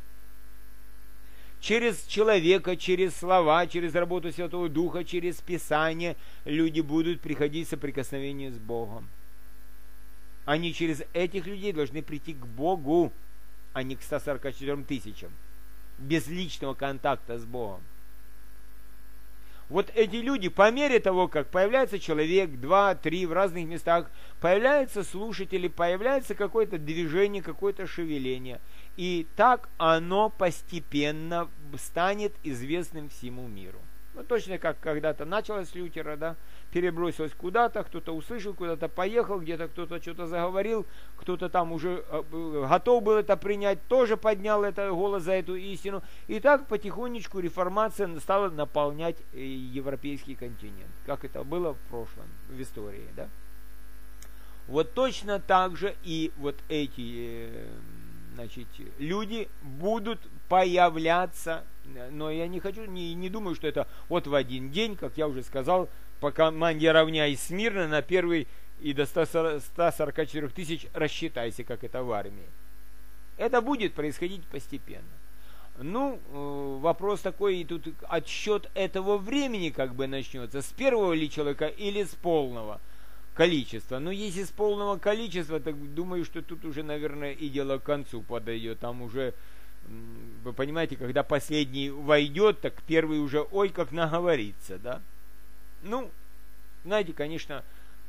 Через человека, через слова, через работу Святого Духа, через Писание люди будут приходить в соприкосновение с Богом. Они через этих людей должны прийти к Богу, а не к ста сорока четырем тысячам. Без личного контакта с Богом. Вот эти люди, по мере того, как появляется человек, два, три в разных местах, появляются слушатели, появляется какое-то движение, какое-то шевеление. И так оно постепенно станет известным всему миру. Ну, точно как когда-то началось с Лютера, да, перебросилось куда-то, кто-то услышал, куда-то поехал, где-то кто-то что-то заговорил, кто-то там уже готов был это принять, тоже поднял это голос за эту истину. И так потихонечку реформация стала наполнять европейский континент, как это было в прошлом, в истории, да. Вот точно так же и вот эти значит, люди будут появляться, но я не хочу, не, не думаю, что это вот в один день, как я уже сказал, по команде равняй смирно на первый и до ста сорока четырёх тысяч рассчитайся, как это в армии. Это будет происходить постепенно. Ну, вопрос такой, и тут отсчет этого времени как бы начнется, с первого ли человека или с полного количества. Но если с полного количества, так думаю, что тут уже, наверное, и дело к концу подойдет. Там уже, вы понимаете, когда последний войдет, так первый уже, ой, как наговорится, да? Ну, знаете, конечно,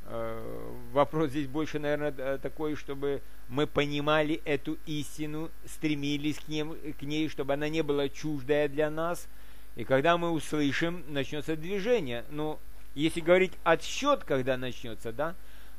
вопрос здесь больше, наверное, такой, чтобы мы понимали эту истину, стремились к, ним, к ней, чтобы она не была чуждая для нас. И когда мы услышим, начнется движение. Но если говорить отсчет, когда начнется, да,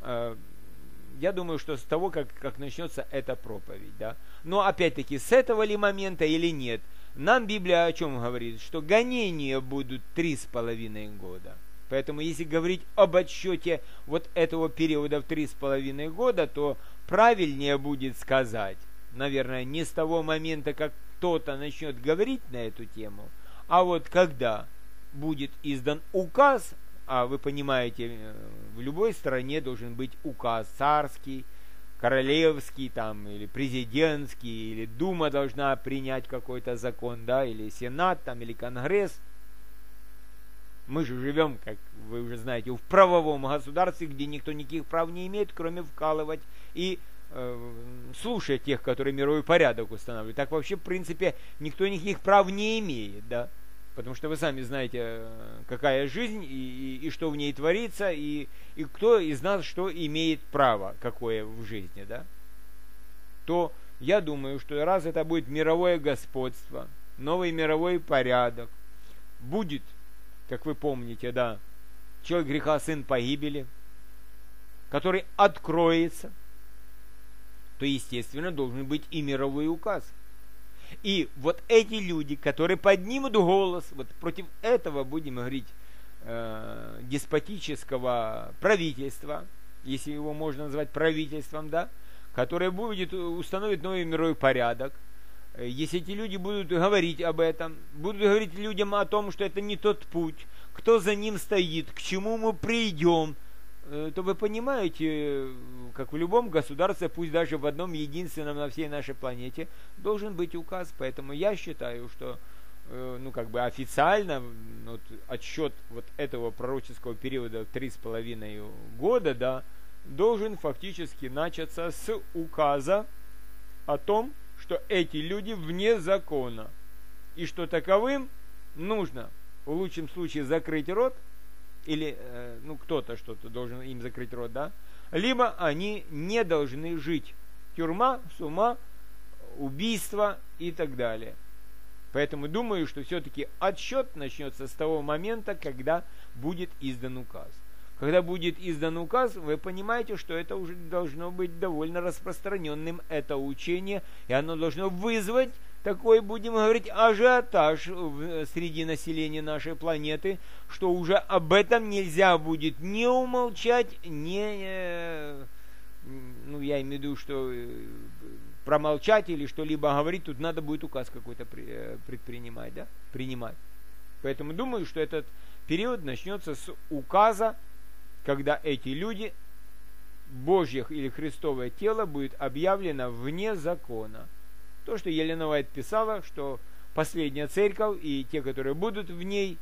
я думаю, что с того, как, как начнется эта проповедь, да. Но опять-таки, с этого ли момента или нет, нам Библия о чем говорит? Что гонения будут три с половиной года. Поэтому, если говорить об отсчете вот этого периода в три с половиной года, то правильнее будет сказать, наверное, не с того момента, как кто-то начнет говорить на эту тему, а вот когда будет издан указ, а вы понимаете, в любой стране должен быть указ царский, королевский, там, или президентский, или Дума должна принять какой-то закон, да, или Сенат, там, или Конгресс. Мы же живем, как вы уже знаете, в правовом государстве, где никто никаких прав не имеет, кроме вкалывать и э, слушать тех, которые мировой порядок устанавливают. Так вообще, в принципе, никто никаких прав не имеет, да? Потому что вы сами знаете, какая жизнь и, и, и что в ней творится, и, и кто из нас что имеет право, какое в жизни, да? То я думаю, что раз это будет мировое господство, новый мировой порядок, будет, как вы помните, да, человек греха, сын погибели, который откроется, то, естественно, должен быть и мировой указ. И вот эти люди, которые поднимут голос, вот против этого, будем говорить, э, деспотического правительства, если его можно назвать правительством, да, которое будет установить новый мировой порядок, если эти люди будут говорить об этом, будут говорить людям о том, что это не тот путь, кто за ним стоит, к чему мы придем, то вы понимаете, как в любом государстве, пусть даже в одном единственном на всей нашей планете, должен быть указ. Поэтому я считаю, что ну, как бы официально вот, отсчет вот этого пророческого периода три с половиной года, да, должен фактически начаться с указа о том, что эти люди вне закона, и что таковым нужно в лучшем случае закрыть рот, или э, ну кто-то что-то должен им закрыть рот, да, либо они не должны жить. Тюрьма, сума, убийство и так далее. Поэтому думаю, что все-таки отсчет начнется с того момента, когда будет издан указ. Когда будет издан указ, вы понимаете, что это уже должно быть довольно распространенным, это учение, и оно должно вызвать такой, будем говорить, ажиотаж среди населения нашей планеты, что уже об этом нельзя будет не умолчать, не, ну, я имею в виду, что промолчать или что-либо говорить, тут надо будет указ какой-то предпринимать, да, принимать. Поэтому думаю, что этот период начнется с указа, когда эти люди, Божье или Христовое тело, будет объявлено вне закона. То, что Елена Уайт писала, что последняя церковь и те, которые будут в ней,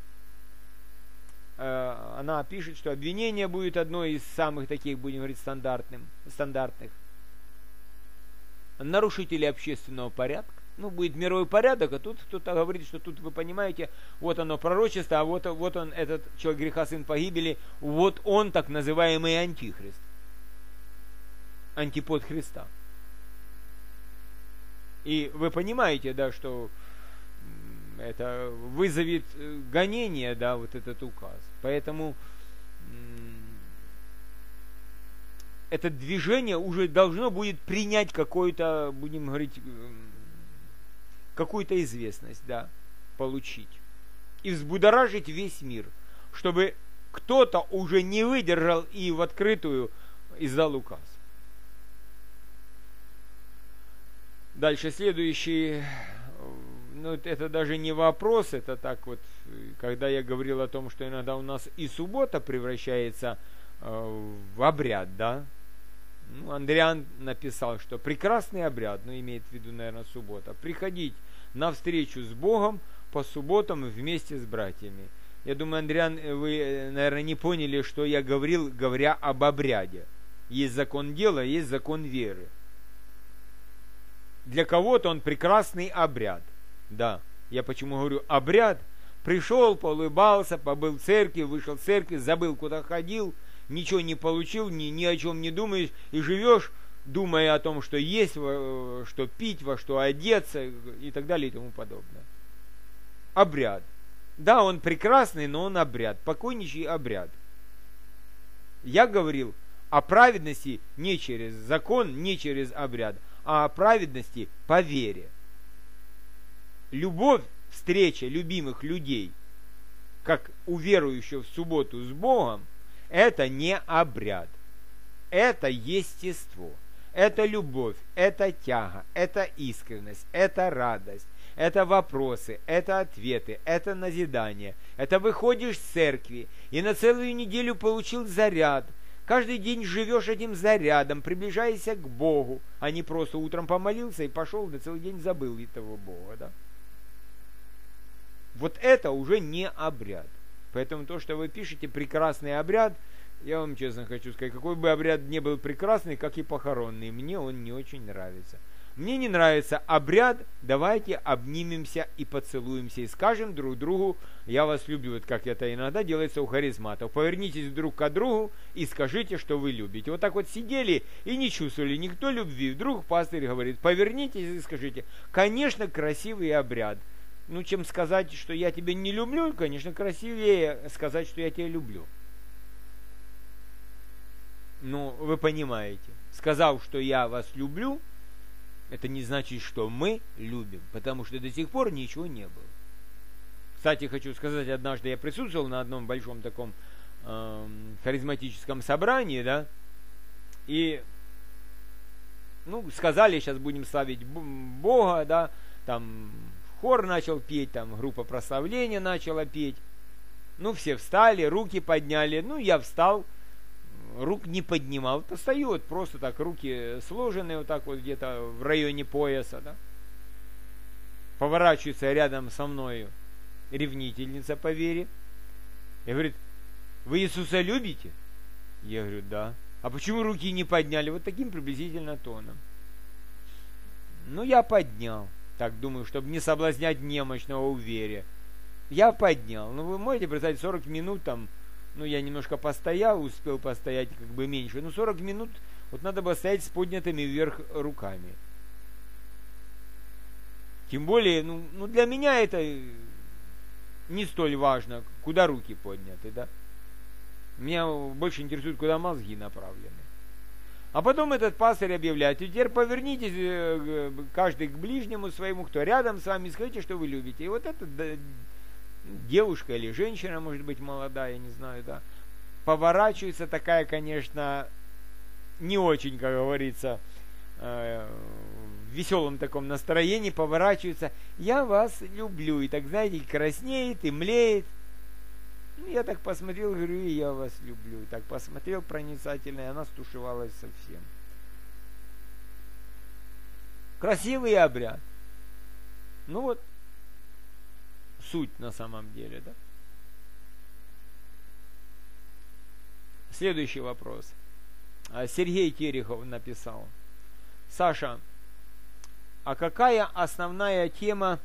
э, она пишет, что обвинение будет одно из самых таких, будем говорить, стандартным, стандартных. Нарушители общественного порядка. Ну, будет мировой порядок, а тут кто-то говорит, что тут, вы понимаете, вот оно пророчество, а вот, вот он, этот человек греха, сын погибели, вот он, так называемый антихрист. Антипод Христа. И вы понимаете, да, что это вызовет гонение, да, вот этот указ. Поэтому это движение уже должно будет принять какой-то, будем говорить, какую-то известность, да, получить. И взбудоражить весь мир, чтобы кто-то уже не выдержал и в открытую издал указ. Дальше следующий, ну это даже не вопрос, это так вот, когда я говорил о том, что иногда у нас и суббота превращается э, в обряд, да. Ну, Андриан написал, что прекрасный обряд, ну имеет в виду, наверное, суббота, приходить на встречу с Богом по субботам вместе с братьями. Я думаю, Андриан, вы, наверное, не поняли, что я говорил, говоря об обряде. Есть закон дела, есть закон веры. Для кого-то он прекрасный обряд. Да, я почему говорю обряд. Пришел, поулыбался, побыл в церкви, вышел в церковь, забыл, куда ходил, ничего не получил, ни, ни о чем не думаешь, и живешь, думая о том, что есть, во, что пить, во что одеться, и так далее, и тому подобное. Обряд. Да, он прекрасный, но он обряд. Покойничий обряд. Я говорил о праведности не через закон, не через обряд, а о праведности по вере. Любовь, встреча любимых людей, как у верующего в субботу с Богом, это не обряд. Это естество. Это любовь, это тяга, это искренность, это радость, это вопросы, это ответы, это назидание. Это выходишь с церкви и на целую неделю получил заряд. Каждый день живешь этим зарядом, приближаешься к Богу, а не просто утром помолился и пошел, да целый день забыл этого Бога. Да? Вот это уже не обряд. Поэтому то, что вы пишете, прекрасный обряд, я вам честно хочу сказать, какой бы обряд ни был прекрасный, как и похоронный, мне он не очень нравится. Мне не нравится обряд, давайте обнимемся и поцелуемся, и скажем друг другу, я вас люблю, вот как это иногда делается у харизматов. Повернитесь друг к другу и скажите, что вы любите. Вот так вот сидели и не чувствовали никто любви. Вдруг пастырь говорит, повернитесь и скажите, конечно, красивый обряд. Ну, чем сказать, что я тебя не люблю, конечно, красивее сказать, что я тебя люблю. Ну, вы понимаете, сказав, что я вас люблю, это не значит, что мы любим, потому что до сих пор ничего не было. Кстати, хочу сказать, однажды я присутствовал на одном большом таком э, харизматическом собрании, да, и, ну, сказали, сейчас будем славить Бога, да, там хор начал петь, там группа прославления начала петь, ну, все встали, руки подняли, ну, я встал, рук не поднимал, вот стою, вот просто так, руки сложены вот так вот где-то в районе пояса, да. Поворачивается рядом со мной ревнительница по вере и говорит, вы Иисуса любите? Я говорю, да. А почему руки не подняли? Вот таким приблизительно тоном. Ну, я поднял, так думаю, чтобы не соблазнять немощного в вере. Я поднял. Ну, вы можете представить, сорок минут там, ну, я немножко постоял, успел постоять как бы меньше. Ну, сорок минут, вот надо было стоять с поднятыми вверх руками. Тем более, ну, ну для меня это не столь важно, куда руки подняты, да. Меня больше интересует, куда мозги направлены. А потом этот пастырь объявляет, теперь повернитесь каждый к ближнему своему, кто рядом с вами, скажите, что вы любите. И вот это... девушка или женщина, может быть, молодая, не знаю, да, поворачивается такая, конечно, не очень, как говорится, э, в веселом таком настроении, поворачивается, я вас люблю, и так, знаете, краснеет, и млеет. Ну, я так посмотрел, говорю, и я вас люблю, и так посмотрел проницательно, и она стушевалась совсем. Красивый обряд. Ну вот, суть на самом деле, да? Следующий вопрос. Сергей Терехов написал. Саша, а какая основная тема,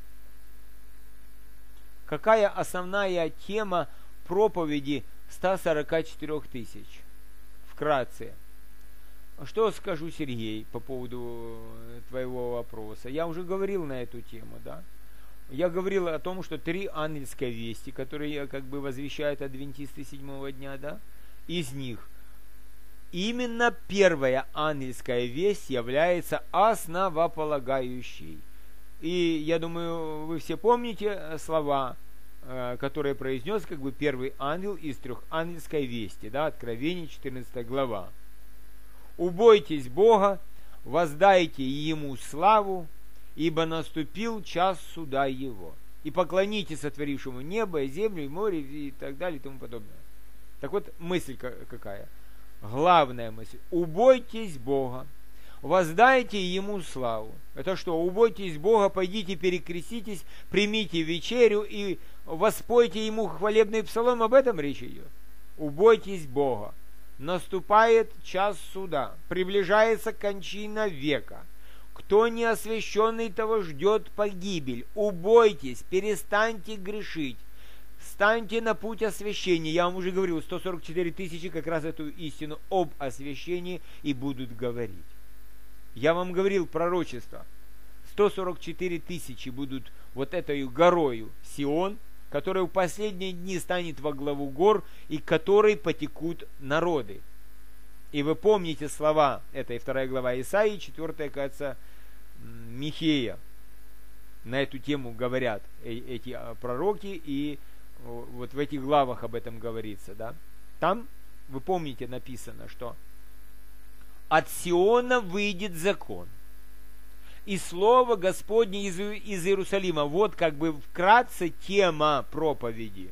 какая основная тема проповеди ста сорока четырёх тысяч? Вкратце. Что скажу, Сергей, по поводу твоего вопроса? Я уже говорил на эту тему, да? Я говорил о том, что три ангельской вести, которые как бы возвещают адвентисты седьмого дня, да, из них именно первая ангельская весть является основополагающей. И я думаю, вы все помните слова, которые произнес как бы первый ангел из трехангельской вести, да, Откровение четырнадцатая глава. «Убойтесь Бога, воздайте ему славу, ибо наступил час суда его. И поклоните сотворившему небо, и землю, и море, и так далее, и тому подобное. Так вот, мысль какая? Главная мысль. Убойтесь Бога, воздайте ему славу. Это что? Убойтесь Бога, пойдите перекреститесь, примите вечерю и воспойте ему хвалебный псалом. Об этом речь идет. Убойтесь Бога. Наступает час суда, приближается кончина века. Кто не освященный, того ждет погибель. Убойтесь, перестаньте грешить. Станьте на путь освящения. Я вам уже говорил, сто сорок четыре тысячи как раз эту истину об освящении и будут говорить. Я вам говорил пророчество. сто сорок четыре тысячи будут вот этой горою Сион, которая в последние дни станет во главу гор, и к которой потекут народы. И вы помните слова, это и вторая глава Исаии, четвертая, кажется, Михея. На эту тему говорят эти пророки, и вот в этих главах об этом говорится, да. Там, вы помните, написано, что от Сиона выйдет закон, и слово Господне из, из Иерусалима. Вот как бы вкратце тема проповеди.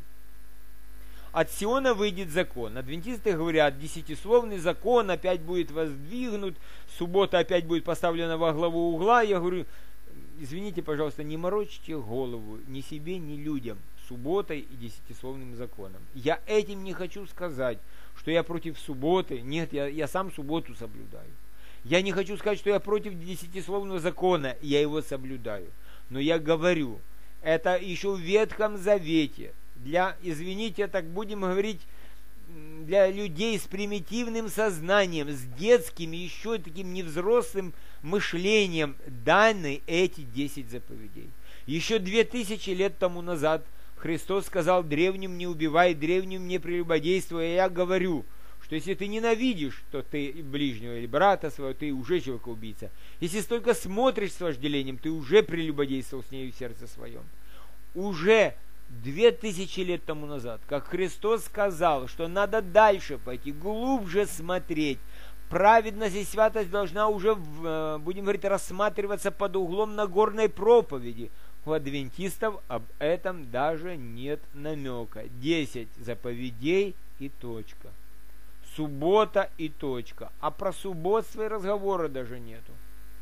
От Сиона выйдет закон. Адвентисты говорят, десятисловный закон опять будет воздвигнут, суббота опять будет поставлена во главу угла. Я говорю, извините, пожалуйста, не морочьте голову ни себе, ни людям субботой и десятисловным законом. Я этим не хочу сказать, что я против субботы. Нет, я, я сам субботу соблюдаю. Я не хочу сказать, что я против десятисловного закона, я его соблюдаю. Но я говорю, это еще в Ветхом Завете. Для, извините, так будем говорить, для людей с примитивным сознанием, с детским, еще таким невзрослым мышлением даны эти десять заповедей. Еще две тысячи лет тому назад Христос сказал: древним не убивай, древним не прелюбодействуй. И я говорю, что если ты ненавидишь, то ты ближнего или брата своего, ты уже человека-убийца. Если только смотришь с вожделением, ты уже прелюбодействовал с нею в сердце своем. Уже две тысячи лет тому назад, как Христос сказал, что надо дальше пойти, глубже смотреть. Праведность и святость должна уже, будем говорить, рассматриваться под углом Нагорной проповеди. У адвентистов об этом даже нет намека. Десять заповедей и точка. Суббота и точка. А про субботство и разговора даже нету.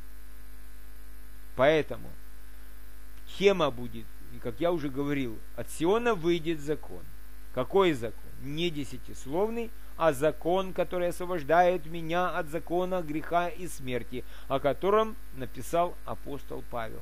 Поэтому тема будет, как я уже говорил, от Сиона выйдет закон. Какой закон? Не десятисловный, а закон, который освобождает меня от закона греха и смерти, о котором написал апостол Павел.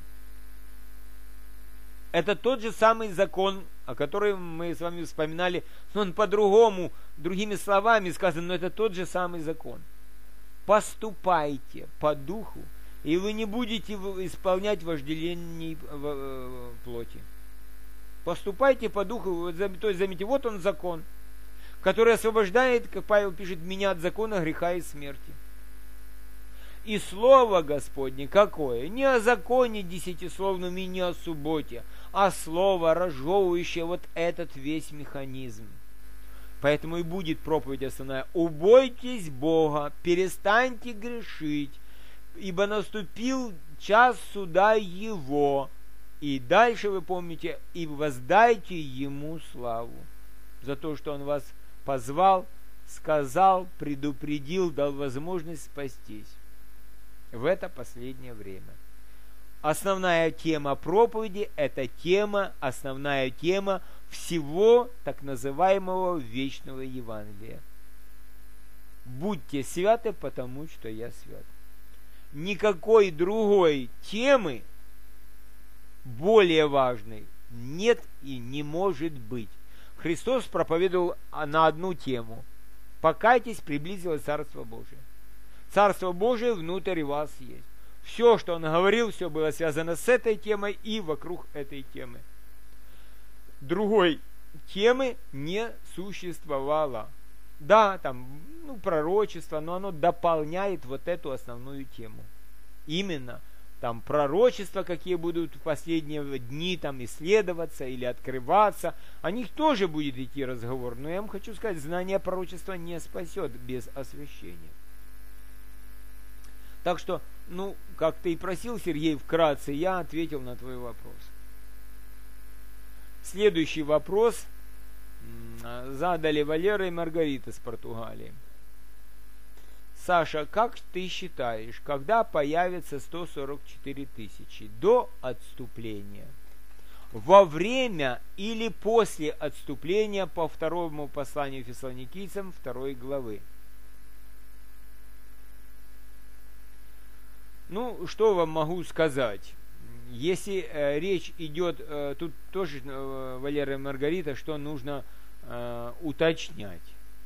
Это тот же самый закон, о котором мы с вами вспоминали, но он по-другому, другими словами сказано, но это тот же самый закон. Поступайте по духу, и вы не будете исполнять вожделений плоти. Поступайте по духу, то есть, заметьте, вот он закон, который освобождает, как Павел пишет, меня от закона греха и смерти. И слово Господне какое? Не о законе десятисловном и не о субботе, а слово, разжевывающее вот этот весь механизм. Поэтому и будет проповедь основная. Убойтесь Бога, перестаньте грешить, ибо наступил час суда Его. И дальше вы помните, и воздайте Ему славу за то, что Он вас позвал, сказал, предупредил, дал возможность спастись в это последнее время. Основная тема проповеди – это тема, основная тема всего так называемого вечного Евангелия. Будьте святы, потому что я свят. Никакой другой темы более важной нет и не может быть. Христос проповедовал на одну тему. Покайтесь, приблизилось Царство Божие. Царство Божие внутрь вас есть. Все, что Он говорил, все было связано с этой темой и вокруг этой темы. Другой темы не существовало. Да, там ну, пророчество, но оно дополняет вот эту основную тему. Именно там пророчества, какие будут в последние дни там исследоваться или открываться, о них тоже будет идти разговор. Но я вам хочу сказать, знание пророчества не спасет без освящения. Так что, ну, как ты и просил, Сергей, вкратце я ответил на твой вопрос. Следующий вопрос задали Валера и Маргарита с Португалии. Саша, как ты считаешь, когда появится сто сорок четыре тысячи? До отступления? Во время или после отступления по второму посланию Фессалоникийцам второй главы? Ну, что вам могу сказать? Если э, речь идет, э, тут тоже э, Валера и Маргарита, что нужно э, уточнять.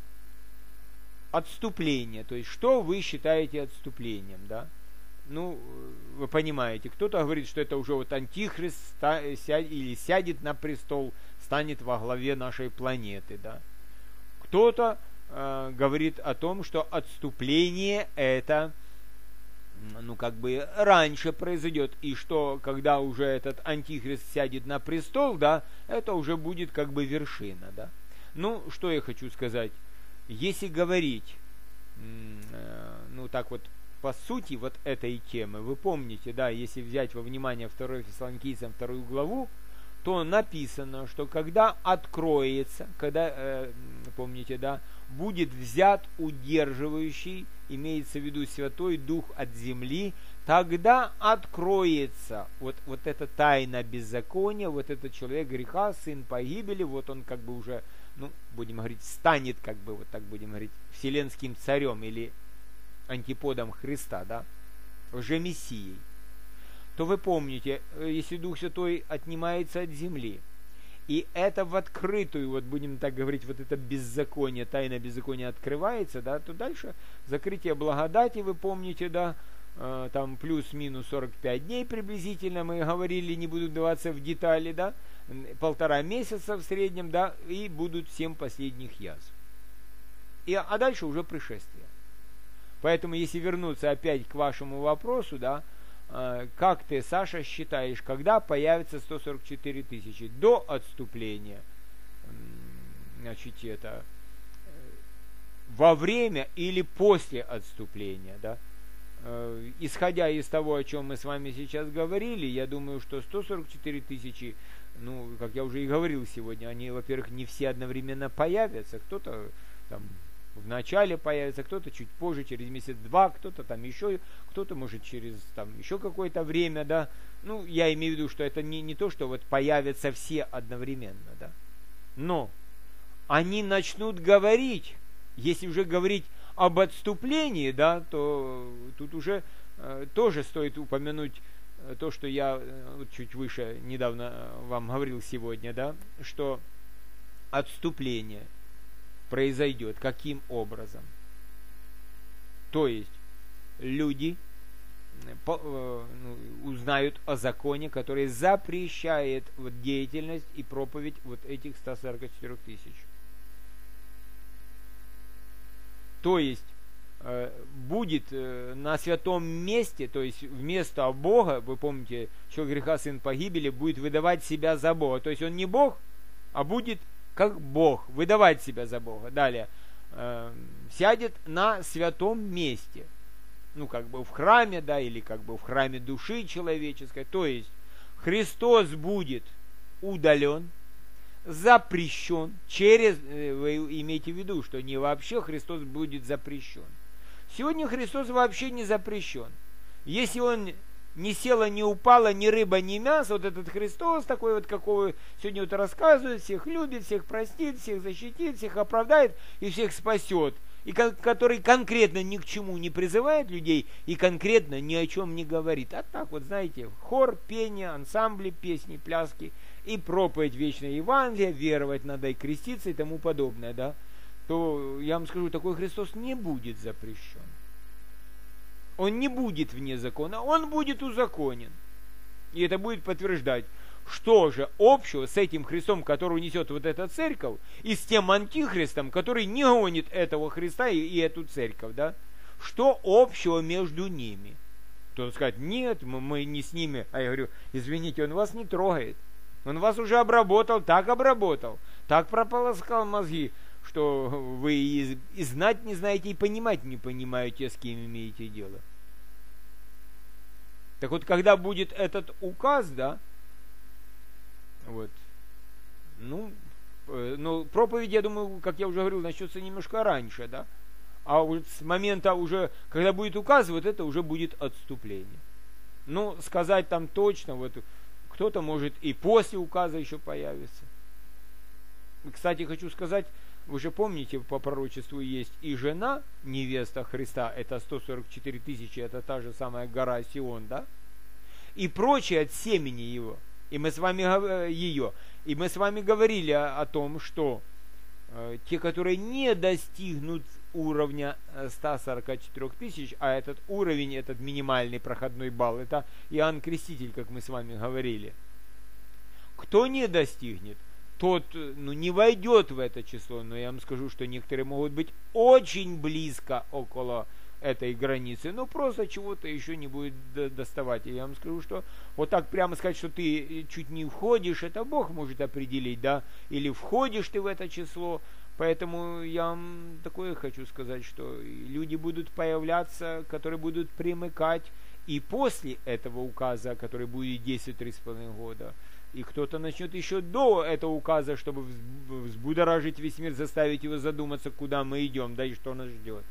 Отступление, то есть что вы считаете отступлением, да? Ну, вы понимаете, кто-то говорит, что это уже вот антихрист ста, ся, или сядет на престол, станет во главе нашей планеты, да? Кто-то э, говорит о том, что отступление это, ну, как бы раньше произойдет, и что, когда уже этот антихрист сядет на престол, да, это уже будет как бы вершина, да? Ну, что я хочу сказать? Если говорить, ну так вот, по сути вот этой темы, вы помните, да, если взять во внимание второе Фессалоникийцам вторую главу, то написано, что когда откроется, когда, э, помните, да, будет взят удерживающий, имеется в виду Святой Дух от земли, тогда откроется вот, вот эта тайна беззакония, вот этот человек греха, сын погибели, вот он как бы уже, ну, будем говорить, станет, как бы, вот так будем говорить, вселенским царем или антиподом Христа, да, уже Мессией. То вы помните, если Дух Святой отнимается от земли, и это в открытую, вот будем так говорить, вот это беззаконие, тайна беззакония открывается, да, то дальше закрытие благодати, вы помните, да, э, там плюс-минус сорок пять дней приблизительно, мы говорили, не буду вдаваться в детали, да, полтора месяца в среднем, да, и будут семь последних язв. И, а дальше уже пришествие. Поэтому, если вернуться опять к вашему вопросу, да, э, как ты, Саша, считаешь, когда появится сто сорок четыре тысячи? До отступления, значит, это, во время или после отступления, да? Э, исходя из того, о чем мы с вами сейчас говорили, я думаю, что сто сорок четыре тысячи, ну, как я уже и говорил сегодня, они, во-первых, не все одновременно появятся, кто-то там в начале появится, кто-то чуть позже, через месяц-два, кто-то там еще, кто-то может через там еще какое-то время, да. Ну, я имею в виду, что это не, не то, что вот появятся все одновременно, да. Но они начнут говорить, если уже говорить об отступлении, да, то тут уже э, тоже стоит упомянуть э, то, что я э, чуть выше недавно вам говорил сегодня, да, что отступление произойдет каким образом? То есть люди по, э, ну, узнают о законе, который запрещает вот, деятельность и проповедь вот этих ста сорока четырёх тысяч. То есть э, будет э, на святом месте, то есть вместо Бога, вы помните, человек греха, сын погибели, будет выдавать себя за Бога. То есть он не Бог, а будет как Бог, выдавать себя за Бога. Далее, э, сядет на святом месте, ну, как бы в храме, да, или как бы в храме души человеческой. То есть, Христос будет удален, запрещен, через, э, вы имейте в виду, что не вообще Христос будет запрещен. Сегодня Христос вообще не запрещен. Если Он не села, не упала, ни рыба, ни мясо, вот этот Христос такой вот, какого сегодня вот рассказывает, всех любит, всех простит, всех защитит, всех оправдает и всех спасет. И который конкретно ни к чему не призывает людей и конкретно ни о чем не говорит. А так вот, знаете, хор, пение, ансамбли, песни, пляски и проповедь вечной Евангелия, веровать надо и креститься и тому подобное, да, то я вам скажу, такой Христос не будет запрещен. Он не будет вне закона, он будет узаконен. И это будет подтверждать, что же общего с этим Христом, который несет вот эта церковь, и с тем антихристом, который не гонит этого Христа и, и эту церковь, да? Что общего между ними? Кто-то скажет, нет, мы, мы не с ними. А я говорю, извините, он вас не трогает. Он вас уже обработал, так обработал, так прополоскал мозги, что вы и, и знать не знаете, и понимать не понимаете, с кем имеете дело. Так вот, когда будет этот указ, да, вот, ну, э, ну, проповедь, я думаю, как я уже говорил, начнется немножко раньше, да, а вот с момента уже, когда будет указ, вот это уже будет отступление. Ну, сказать там точно, вот, кто-то может и после указа еще появится. Кстати, хочу сказать, вы же помните, по пророчеству есть и жена, невеста Христа, это сто сорок четыре тысячи, это та же самая гора Сион, да? И прочее от семени его. И мы с вами ее. И мы с вами говорили о, о том, что э, те, которые не достигнут уровня ста сорока четырёх тысяч, а этот уровень, этот минимальный проходной балл, это Иоанн Креститель, как мы с вами говорили. Кто не достигнет, тот, ну, не войдет в это число, но я вам скажу, что некоторые могут быть очень близко около этой границы, но просто чего-то еще не будет доставать. И я вам скажу, что вот так прямо сказать, что ты чуть не входишь, это Бог может определить, да, или входишь ты в это число. Поэтому я вам такое хочу сказать, что люди будут появляться, которые будут примыкать и после этого указа, который будет действовать три с половиной года. И кто-то начнет еще до этого указа, чтобы взбудоражить весь мир, заставить его задуматься, куда мы идем, да и что нас ждет.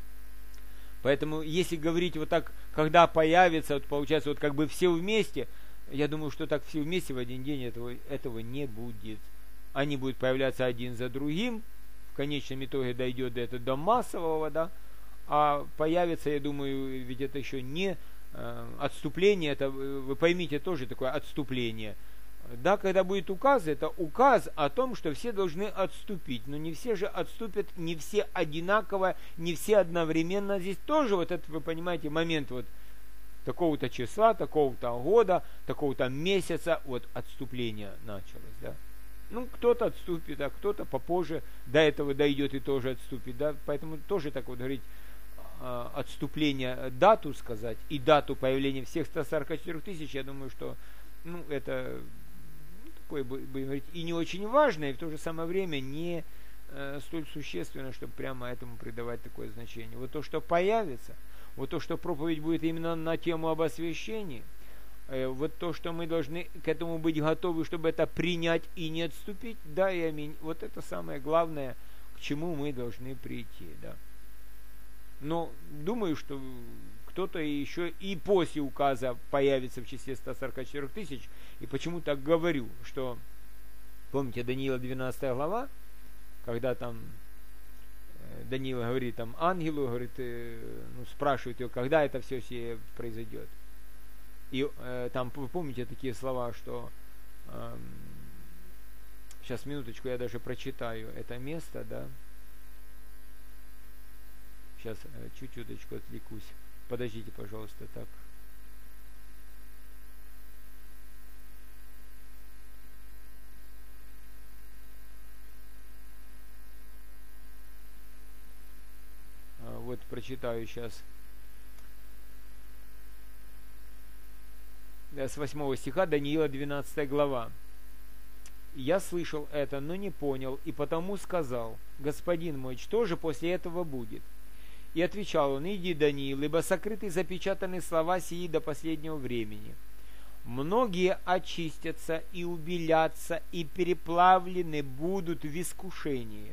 Поэтому, если говорить вот так, когда появится, вот получается, вот как бы все вместе, я думаю, что так все вместе в один день этого, этого не будет. Они будут появляться один за другим, в конечном итоге дойдет до этого, до массового, да, а появится, я думаю, ведь это еще не э, отступление, это, вы поймите, тоже такое отступление. Да, когда будет указ, это указ о том, что все должны отступить. Но не все же отступят, не все одинаково, не все одновременно. Здесь тоже вот этот, вы понимаете, момент вот такого-то числа, такого-то года, такого-то месяца, вот отступление началось, да. Ну, кто-то отступит, а кто-то попозже до этого дойдет и тоже отступит, да. Поэтому тоже так вот говорить, отступление, дату сказать и дату появления всех ста сорока четырёх тысяч, я думаю, что, ну, это такое, будем говорить, и не очень важно, и в то же самое время не э, столь существенно, чтобы прямо этому придавать такое значение. Вот то, что появится, вот то, что проповедь будет именно на тему об освящении, э, вот то, что мы должны к этому быть готовы, чтобы это принять и не отступить, да и аминь. Вот это самое главное, к чему мы должны прийти, да. Но думаю, что кто-то еще и после указа появится в числе ста сорока четырёх тысяч. И почему так говорю, что, помните, Даниила двенадцатая глава, когда там Даниил говорит там ангелу, говорит, ну, спрашивает его, когда это все себе произойдет. И э, там, вы помните такие слова, что э, сейчас, минуточку, я даже прочитаю это место, да. Сейчас э, чуть-чуточку отвлекусь. Подождите, пожалуйста, так. А, вот прочитаю сейчас. С восьмого стиха, Даниила двенадцатая глава. «Я слышал это, но не понял, и потому сказал: Господин мой, что же после этого будет? И отвечал он: иди, Даниил, ибо сокрыты и запечатаны слова сии до последнего времени. Многие очистятся и убелятся, и переплавлены будут в искушении.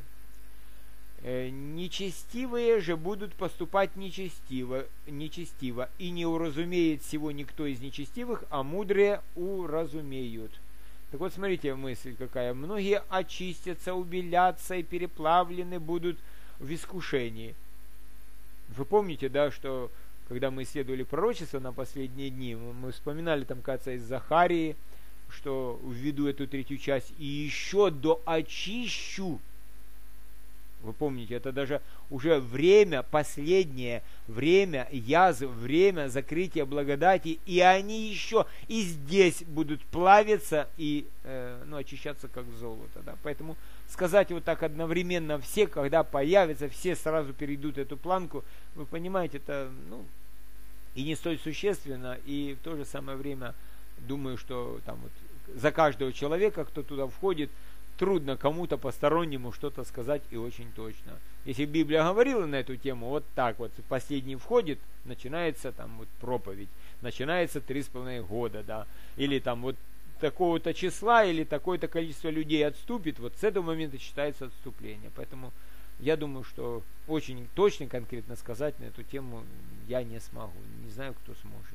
Нечестивые же будут поступать нечестиво, нечестиво, и не уразумеет всего никто из нечестивых, а мудрые уразумеют». Так вот, смотрите, мысль какая. Многие очистятся, убелятся и переплавлены будут в искушении. Вы помните, да, что когда мы исследовали пророчество на последние дни, мы вспоминали там, кажется, из Захарии, что введу эту третью часть и еще до очищу. Вы помните, это даже уже время, последнее время язв, время закрытия благодати, и они еще и здесь будут плавиться и э, ну, очищаться как золото. Да? Поэтому сказать вот так одновременно все, когда появятся, все сразу перейдут эту планку, вы понимаете, это ну, и не столь существенно, и в то же самое время думаю, что там вот за каждого человека, кто туда входит, трудно кому-то постороннему что-то сказать и очень точно. Если Библия говорила на эту тему, вот так вот, последний входит, начинается там вот проповедь, начинается три с половиной года, да, или там вот такого-то числа, или такое-то количество людей отступит, вот с этого момента считается отступление. Поэтому я думаю, что очень точно, конкретно сказать на эту тему я не смогу, не знаю, кто сможет.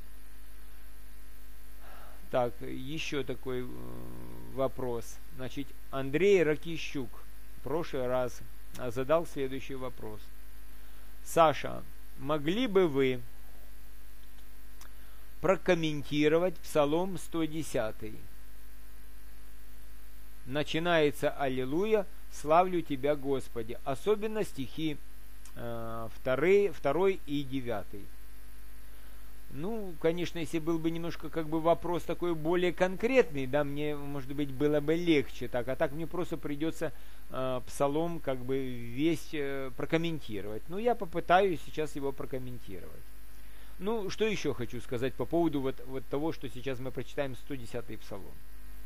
Так, еще такой вопрос. Значит, Андрей Ракищук в прошлый раз задал следующий вопрос. Саша, могли бы вы прокомментировать Псалом сто десять? Начинается «Аллилуйя, славлю Тебя, Господи». Особенно стихи э, второй, второй и девятый. Ну, конечно, если был бы немножко как бы вопрос такой более конкретный, да, мне, может быть, было бы легче так, а так мне просто придется э, псалом как бы весь э, прокомментировать. Ну, я попытаюсь сейчас его прокомментировать. Ну, что еще хочу сказать по поводу вот, вот того, что сейчас мы прочитаем сто десятый псалом.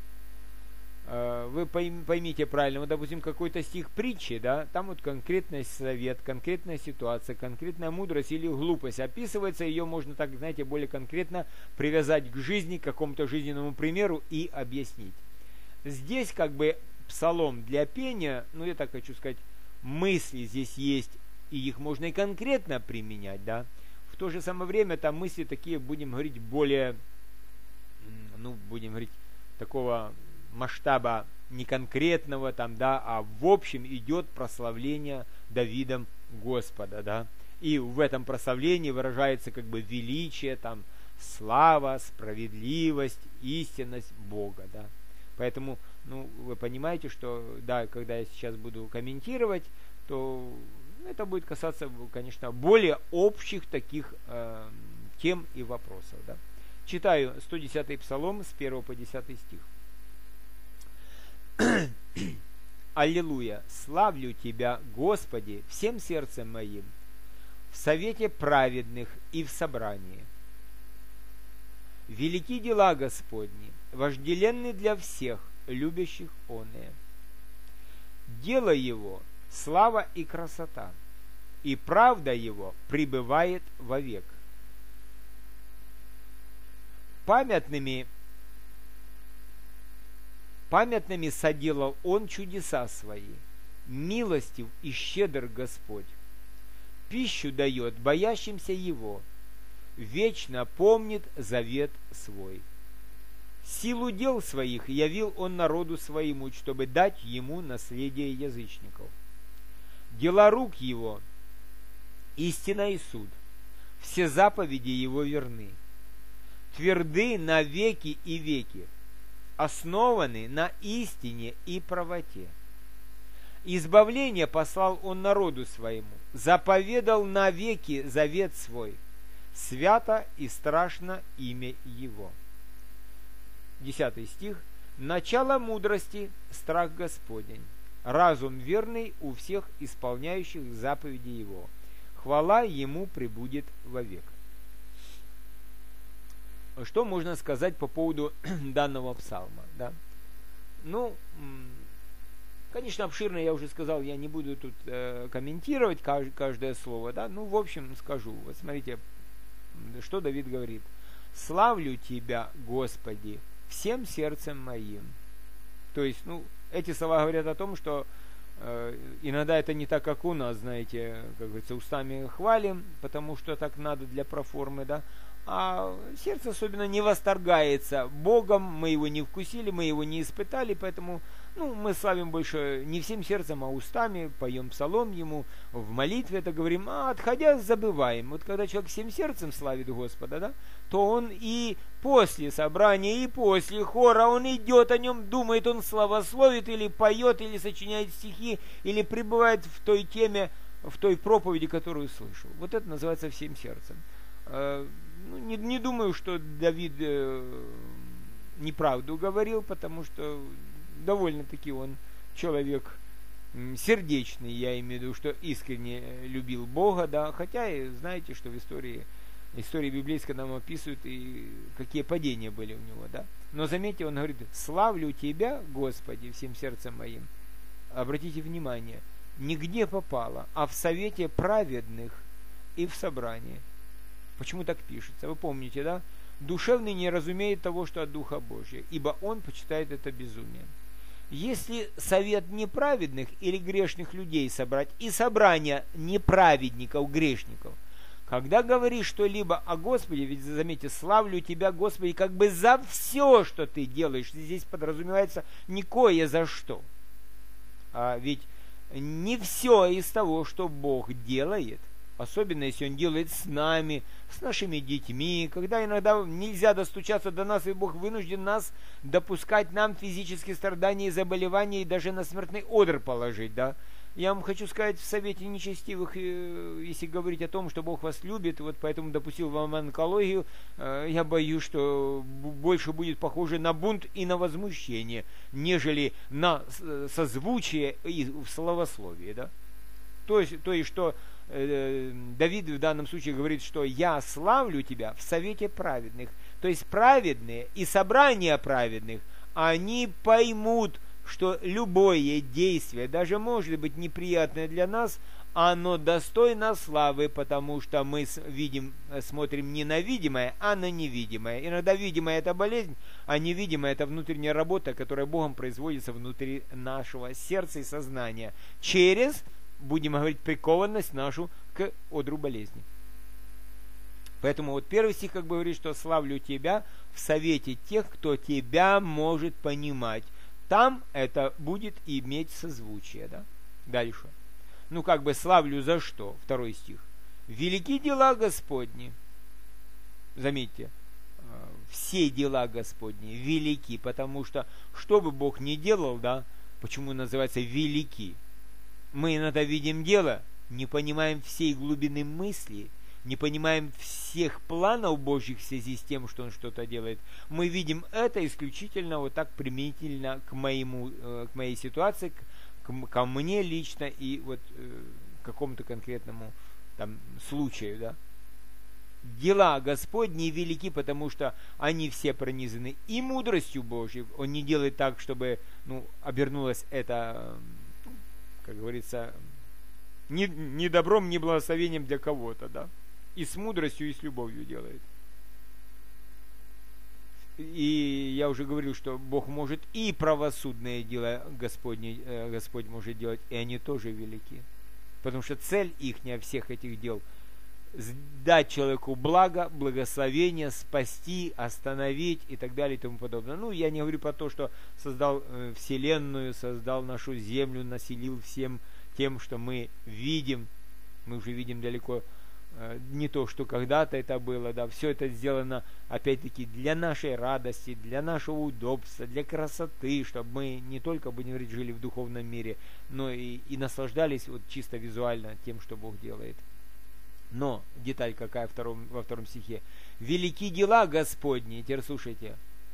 Вы поймите правильно, вот, допустим, какой-то стих притчи, да, там вот конкретный совет, конкретная ситуация, конкретная мудрость или глупость описывается, ее можно так, знаете, более конкретно привязать к жизни, к какому-то жизненному примеру и объяснить. Здесь как бы псалом для пения, ну я так хочу сказать, мысли здесь есть, и их можно и конкретно применять, да. В то же самое время там мысли такие, будем говорить, более, ну, будем говорить, такого масштаба не конкретного там, да, а в общем идет прославление Давидом Господа, да, и в этом прославлении выражается как бы величие, там, слава, справедливость, истинность Бога, да. Поэтому, ну, вы понимаете, что, да, когда я сейчас буду комментировать, то это будет касаться, конечно, более общих таких э, тем и вопросов, да. Читаю сто десятый псалом с первого по десятый стих. Аллилуйя! Славлю Тебя, Господи, всем сердцем моим, в совете праведных и в собрании. Велики дела Господни, вожделенны для всех, любящих оное. Дело Его — слава и красота, и правда Его пребывает вовек. Памятными Памятными соделал Он чудеса Свои, милостив и щедр Господь. Пищу дает боящимся Его, вечно помнит завет Свой. Силу дел Своих явил Он народу Своему, чтобы дать Ему наследие язычников. Дела рук Его — истина и суд, все заповеди Его верны, тверды на веки и веки, основаны на истине и правоте. Избавление послал Он народу Своему, заповедал навеки завет Свой, свято и страшно имя Его. Десятый стих. Начало мудрости — страх Господень, разум верный у всех исполняющих заповеди Его. Хвала Ему пребудет вовек. Что можно сказать по поводу данного псалма, да? Ну, конечно, обширно я уже сказал, я не буду тут э, комментировать кажд, каждое слово, да? Ну, в общем, скажу. Вот смотрите, что Давид говорит. «Славлю Тебя, Господи, всем сердцем моим». То есть, ну, эти слова говорят о том, что э, иногда это не так, как у нас, знаете, как говорится, устами хвалим, потому что так надо для проформы, да? А сердце особенно не восторгается Богом, мы его не вкусили, мы его не испытали, поэтому ну, мы славим больше не всем сердцем, а устами, поем псалом Ему, в молитве это говорим, а отходя забываем. Вот когда человек всем сердцем славит Господа, да, то он и после собрания, и после хора, он идет о нем, думает, он славословит, или поет, или сочиняет стихи, или пребывает в той теме, в той проповеди, которую слышал. Вот это называется всем сердцем. Ну, не, не думаю, что Давид э, неправду говорил, потому что довольно-таки он человек сердечный, я имею в виду, что искренне любил Бога, да, хотя и знаете, что в истории, истории библейской нам описывают и какие падения были у него, да. Но заметьте, он говорит, славлю Тебя, Господи, всем сердцем моим. Обратите внимание, нигде попало, а в совете праведных и в собрании. Почему так пишется? Вы помните, да? Душевный не разумеет того, что от Духа Божия, ибо он почитает это безумием. Если совет неправедных или грешных людей собрать, и собрание неправедников, грешников, когда говоришь что-либо о Господе, ведь заметьте, славлю Тебя, Господи, как бы за все, что Ты делаешь. Здесь подразумевается не кое за что. А ведь не все из того, что Бог делает, особенно если Он делает с нами, с нашими детьми, когда иногда нельзя достучаться до нас, и Бог вынужден нас допускать нам физические страдания и заболевания, и даже на смертный одр положить, да. Я вам хочу сказать, в совете нечестивых, если говорить о том, что Бог вас любит, вот поэтому допустил вам онкологию, я боюсь, что больше будет похоже на бунт и на возмущение, нежели на созвучие и в словословии, да. То есть, то есть, что э, Давид в данном случае говорит, что «я славлю тебя в совете праведных». То есть праведные и собрания праведных, они поймут, что любое действие, даже может быть неприятное для нас, оно достойно славы, потому что мы видим, смотрим не на видимое, а на невидимое. Иногда видимое – это болезнь, а невидимое – это внутренняя работа, которая Богом производится внутри нашего сердца и сознания через, будем говорить, прикованность нашу к одру болезни. Поэтому вот первый стих как бы говорит, что «славлю тебя в совете тех, кто тебя может понимать». Там это будет иметь созвучие, да? Дальше. Ну, как бы славлю за что? Второй стих. Велики дела Господни. Заметьте, все дела Господни велики, потому что, что бы Бог ни делал, да, почему называется велики? Мы иногда видим дело, не понимаем всей глубины мысли, не понимаем всех планов Божьих в связи с тем, что Он что-то делает. Мы видим это исключительно вот так применительно к, моему, к моей ситуации, к, ко мне лично и вот к какому-то конкретному там случаю, да. Дела Господни велики, потому что они все пронизаны и мудростью Божьей. Он не делает так, чтобы, ну, обернулось это, как говорится, ни, ни добром, ни благословением для кого-то, да. И с мудростью, и с любовью делает. И я уже говорил, что Бог может и правосудные дела Господни, Господь может делать, и они тоже велики. Потому что цель ихняя всех этих дел – дать человеку благо, благословение, спасти, остановить и так далее и тому подобное. Ну, я не говорю про то, что создал э, Вселенную, создал нашу землю, населил всем тем, что мы видим. Мы уже видим далеко не то, что когда-то это было, да, все это сделано, опять-таки, для нашей радости, для нашего удобства, для красоты, чтобы мы не только, будем говорить, жили в духовном мире, но и, и наслаждались вот чисто визуально тем, что Бог делает. Но, деталь какая втором, во втором стихе. «Велики дела Господни», теперь слушайте,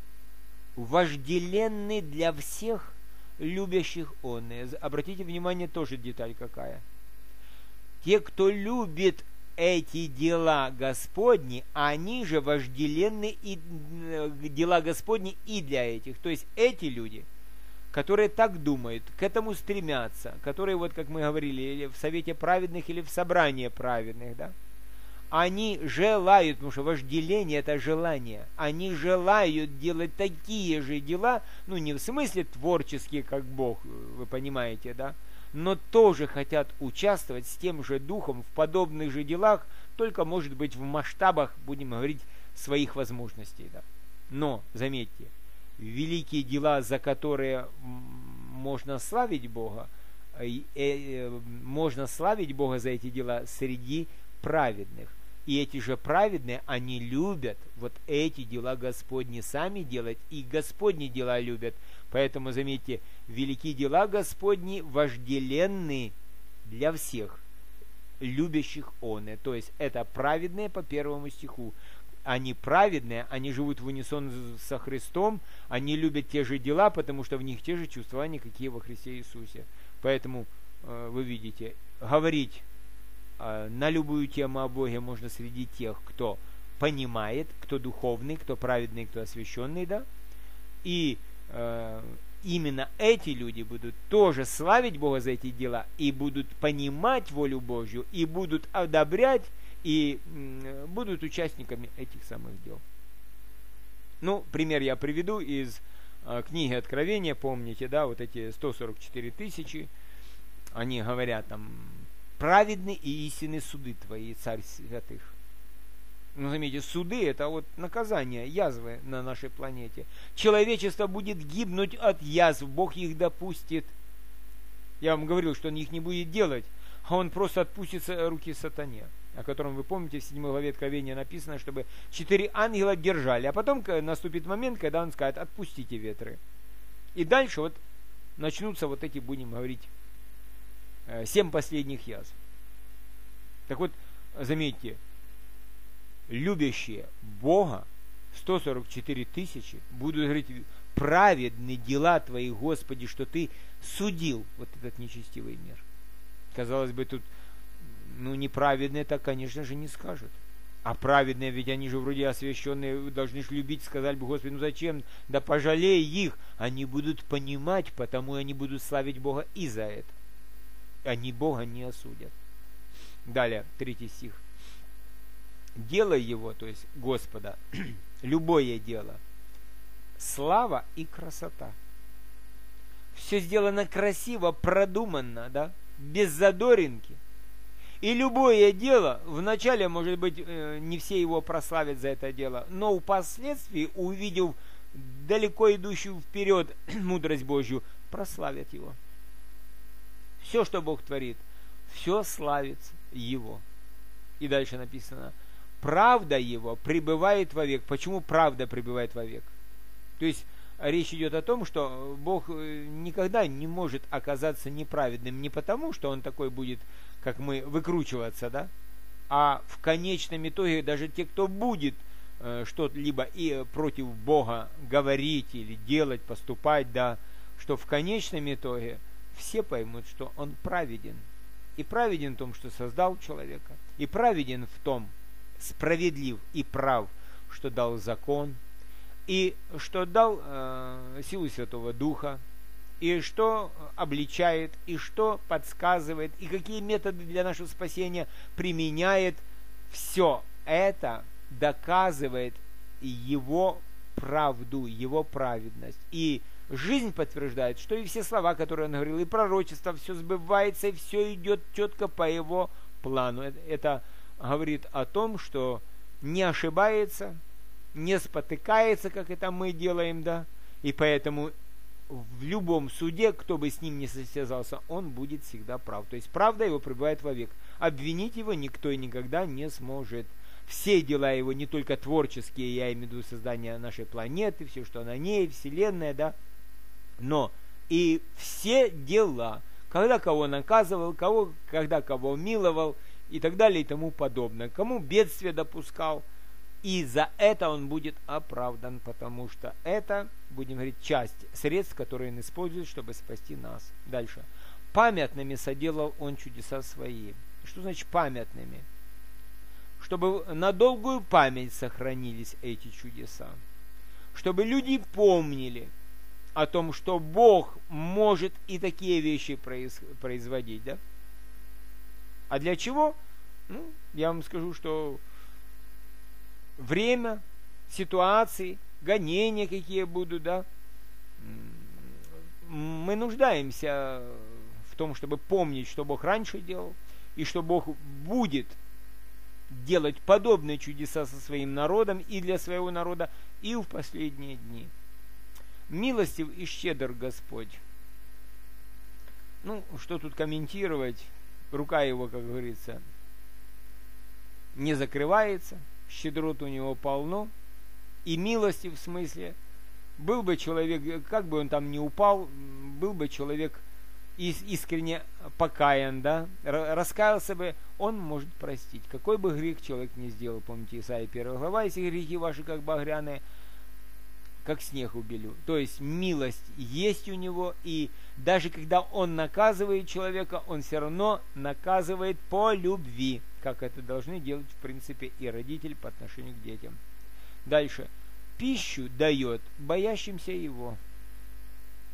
«вожделенны для всех любящих Он». Обратите внимание, тоже деталь какая. Те, кто любит эти дела Господни, они же вожделенны и дела Господни и для этих. То есть эти люди, которые так думают, к этому стремятся, которые, вот как мы говорили, в совете праведных или в собрании праведных, да, они желают, потому что вожделение – это желание, они желают делать такие же дела, ну не в смысле творческие, как Бог, вы понимаете, да, но тоже хотят участвовать с тем же духом в подобных же делах, только, может быть, в масштабах, будем говорить, своих возможностей. Да. Но, заметьте, великие дела, за которые можно славить Бога, э, э, можно славить Бога за эти дела среди праведных. И эти же праведные, они любят вот эти дела Господни сами делать, и Господни дела любят. Поэтому, заметьте, велики дела Господни вожделенны для всех, любящих Он. То есть, это праведные по первому стиху. Они праведные, они живут в унисон со Христом, они любят те же дела, потому что в них те же чувствования, какие во Христе Иисусе. Поэтому, э, вы видите, говорить э, на любую тему о Боге можно среди тех, кто понимает, кто духовный, кто праведный, кто освященный, да, и именно эти люди будут тоже славить Бога за эти дела, и будут понимать волю Божью, и будут одобрять, и будут участниками этих самых дел. Ну, пример я приведу из э, книги Откровения, помните, да, вот эти сто сорок четыре тысячи, они говорят там: праведны и истинны суды твои, царь святых. Ну, заметьте, суды — это вот наказание, язвы на нашей планете. Человечество будет гибнуть от язв, Бог их допустит. Я вам говорил, что Он их не будет делать, а Он просто отпустит руки сатане, о котором вы помните, в седьмой главе Откровения написано, чтобы четыре ангела держали. А потом наступит момент, когда Он скажет: отпустите ветры. И дальше вот начнутся вот эти, будем говорить, семь последних язв. Так вот, заметьте, любящие Бога сто сорок четыре тысячи будут говорить: праведны дела Твои, Господи, что Ты судил вот этот нечестивый мир. Казалось бы, тут, ну, неправедные так, конечно же, не скажут. А праведные, ведь они же вроде освященные, должны ж любить, сказали бы: Господи, ну зачем? Да пожалей их. Они будут понимать, потому они будут славить Бога и за это. Они Бога не осудят. Далее, третий стих. Дело Его, то есть Господа, любое дело, слава и красота. Все сделано красиво, продуманно, да, без задоринки. И любое дело, вначале, может быть, не все его прославят за это дело, но впоследствии, увидев далеко идущую вперед мудрость Божью, прославят Его. Все, что Бог творит, все славится Его. И дальше написано: правда Его пребывает вовек. Почему правда пребывает вовек? То есть речь идет о том, что Бог никогда не может оказаться неправедным не потому, что Он такой будет, как мы, выкручиваться, да, а в конечном итоге даже те, кто будет э, что-либо и против Бога говорить или делать, поступать, да, что в конечном итоге все поймут, что Он праведен. И праведен в том, что создал человека, и праведен в том, справедлив и прав, что дал закон, и что дал э, силу Святого Духа, и что обличает, и что подсказывает, и какие методы для нашего спасения применяет. Все это доказывает Его правду, Его праведность. И жизнь подтверждает, что и все слова, которые Он говорил, и пророчество, все сбывается, и все идет четко по Его плану. Это, это говорит о том, что не ошибается, не спотыкается, как это мы делаем, да, и поэтому в любом суде, кто бы с ним ни состязался, он будет всегда прав. То есть правда его пребывает вовек. Обвинить его никто и никогда не сможет. Все дела его, не только творческие, я имею в виду создание нашей планеты, все, что на ней, Вселенная, да, но и все дела, когда кого наказывал, кого, когда кого миловал и так далее и тому подобное, кому бедствие допускал, и за это он будет оправдан, потому что это, будем говорить, часть средств, которые он использует, чтобы спасти нас. Дальше. Памятными соделал он чудеса свои. Что значит памятными? Чтобы на долгую память сохранились эти чудеса. Чтобы люди помнили о том, что Бог может и такие вещи произ... производить, да? А для чего? Ну, я вам скажу, что время, ситуации, гонения какие будут, да? Мы нуждаемся в том, чтобы помнить, что Бог раньше делал, и что Бог будет делать подобные чудеса со своим народом и для своего народа и в последние дни. Милостив и щедр Господь. Ну, что тут комментировать? Рука его, как говорится, не закрывается, щедрот у него полно, и милостив в смысле, был бы человек, как бы он там ни упал, был бы человек искренне покаян, да, раскаялся бы, он может простить. Какой бы грех человек не сделал, помните, Исайя первая глава, если грехи ваши как багряные, как снег убелю. То есть милость есть у него, и даже когда он наказывает человека, он все равно наказывает по любви, как это должны делать, в принципе, и родители по отношению к детям. Дальше. Пищу дает боящимся его.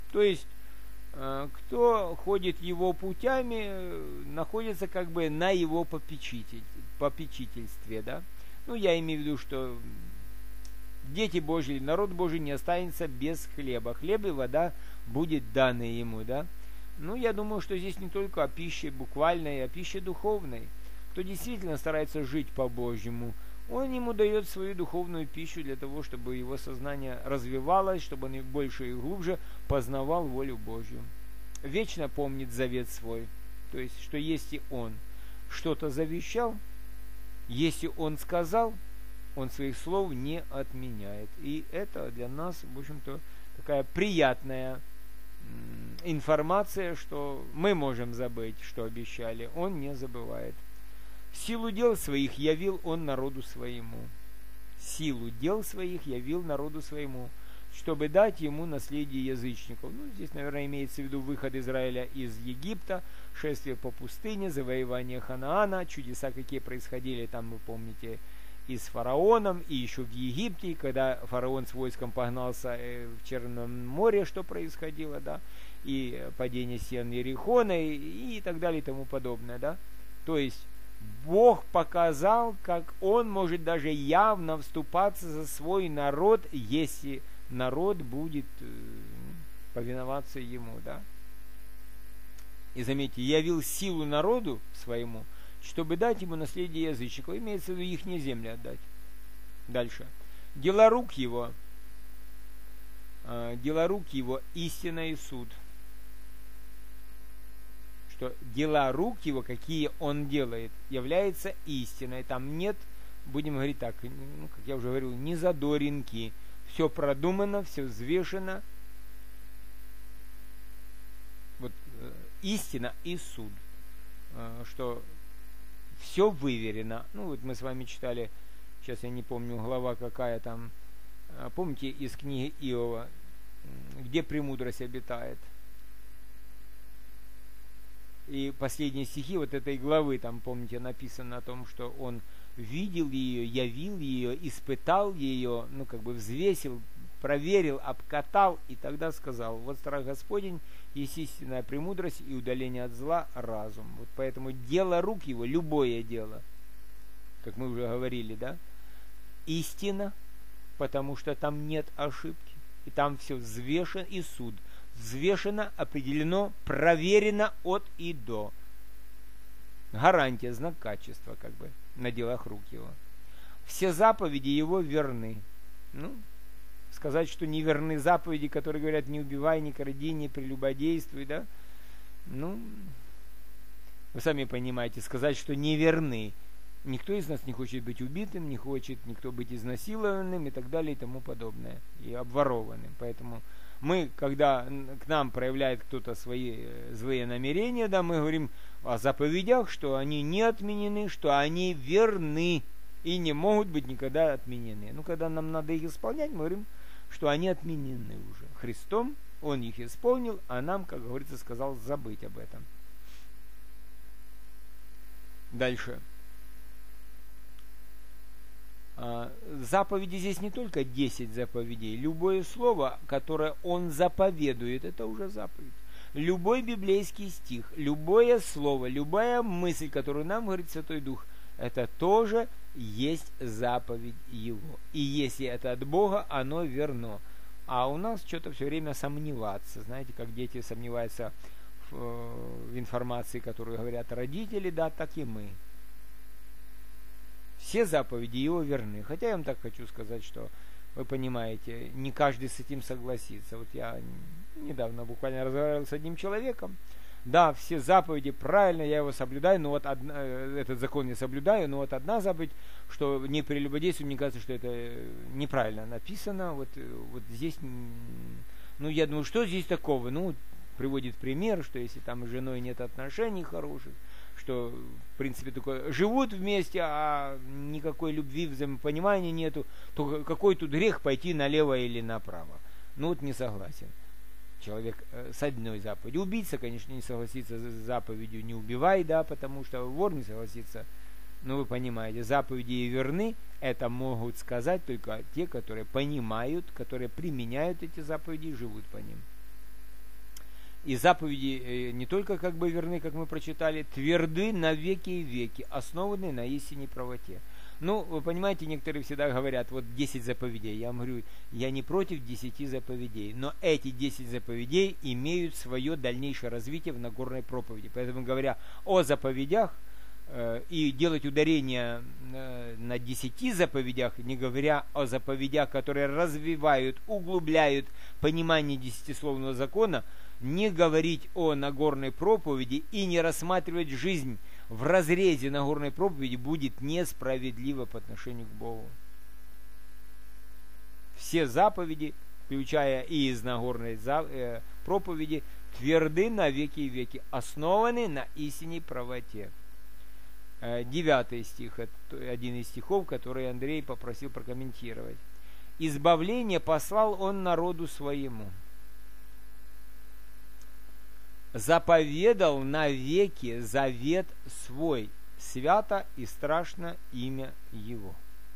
То есть, кто ходит его путями, находится как бы на его попечитель, попечительстве, да. Ну, я имею в виду, что дети Божьи, народ Божий не останется без хлеба. Хлеб и вода будет даны ему, да. Ну, я думаю, что здесь не только о пище буквальной, а о пище духовной. Кто действительно старается жить по-божьему, он ему дает свою духовную пищу для того, чтобы его сознание развивалось, чтобы он больше и глубже познавал волю Божью. Вечно помнит завет свой. То есть, что если он что-то завещал, если он сказал, он своих слов не отменяет. И это для нас, в общем-то, такая приятная информация, что мы можем забыть, что обещали. Он не забывает. Силу дел своих явил он народу своему. Силу дел своих явил народу своему, чтобы дать ему наследие язычников. Ну, здесь, наверное, имеется в виду выход Израиля из Египта, шествие по пустыне, завоевание Ханаана, чудеса, какие происходили там, вы помните, и с фараоном, и еще в Египте, когда фараон с войском погнался в Черном море, что происходило, да, и падение стен Иерихона, и, и так далее, и тому подобное, да. То есть, Бог показал, как Он может даже явно вступаться за свой народ, если народ будет повиноваться Ему, да. И заметьте, явил силу народу своему, чтобы дать ему наследие язычников. Имеется в виду их не земли отдать. Дальше. Дела рук его, дела рук его истина и суд. Что дела рук его, какие он делает, является истиной. Там нет, будем говорить так, ну, как я уже говорил, не задоринки. Все продумано, все взвешено. Вот истина и суд. Что все выверено. Ну, вот мы с вами читали, сейчас я не помню, глава какая там, помните, из книги Иова, где премудрость обитает. И последние стихи вот этой главы, там, помните, написано о том, что он видел ее, явил ее, испытал ее, ну, как бы взвесил, проверил, обкатал, и тогда сказал: вот страх Господень есть истинная премудрость и удаление от зла разум. Вот поэтому дело рук его, любое дело, как мы уже говорили, да, истина, потому что там нет ошибки, и там все взвешено, и суд взвешено, определено, проверено от и до. Гарантия, знак качества, как бы, на делах рук его. Все заповеди его верны. Ну, сказать, что не верны заповеди, которые говорят: не убивай, не кради, не прелюбодействуй, да? Ну, вы сами понимаете, сказать, что не верны. Никто из нас не хочет быть убитым, не хочет никто быть изнасилованным и так далее и тому подобное, и обворованным. Поэтому мы, когда к нам проявляет кто-то свои злые намерения, да, мы говорим о заповедях, что они не отменены, что они верны и не могут быть никогда отменены. Ну, когда нам надо их исполнять, мы говорим, что они отменены уже Христом, Он их исполнил, а нам, как говорится, сказал забыть об этом. Дальше. Заповеди здесь не только десять заповедей. Любое слово, которое Он заповедует, это уже заповедь. Любой библейский стих, любое слово, любая мысль, которую нам говорит Святой Дух, это тоже есть заповедь Его. И если это от Бога, оно верно. А у нас что-то все время сомневаться. Знаете, как дети сомневаются в, в информации, которую говорят родители, да, так и мы. Все заповеди Его верны. Хотя я вам так хочу сказать, что, вы понимаете, не каждый с этим согласится. Вот я недавно буквально разговаривал с одним человеком. Да, все заповеди правильно, я его соблюдаю, но вот одна, этот закон не соблюдаю, но вот одна заповедь, что не прелюбодействуй, мне кажется, что это неправильно написано. Вот, вот здесь, ну, я думаю, что здесь такого? Ну, приводит пример, что если там с женой нет отношений хороших, что, в принципе, только живут вместе, а никакой любви, взаимопонимания нету, то какой тут грех пойти налево или направо? Ну, вот не согласен человек э, с одной заповедью. Убийца, конечно, не согласится с заповедью «не убивай», да, потому что вор не согласится. Но вы понимаете, заповеди и верны, это могут сказать только те, которые понимают, которые применяют эти заповеди и живут по ним. И заповеди не только как бы верны, как мы прочитали, тверды на веки и веки, основаны на истине правоте. Ну, вы понимаете, некоторые всегда говорят, вот десять заповедей. Я вам говорю, я не против десяти заповедей, но эти десять заповедей имеют свое дальнейшее развитие в Нагорной проповеди. Поэтому, говоря о заповедях, э, и делать ударение э, на десяти заповедях, не говоря о заповедях, которые развивают, углубляют понимание десятисловного закона, не говорить о Нагорной проповеди и не рассматривать жизнь в разрезе Нагорной проповеди будет несправедливо по отношению к Богу. Все заповеди, включая и из Нагорной э, проповеди, тверды на веки и веки, основаны на истине правоте. Э, девятый стих, это один из стихов, который Андрей попросил прокомментировать. «Избавление послал он народу своему. Заповедал навеки завет свой, свято и страшно имя его».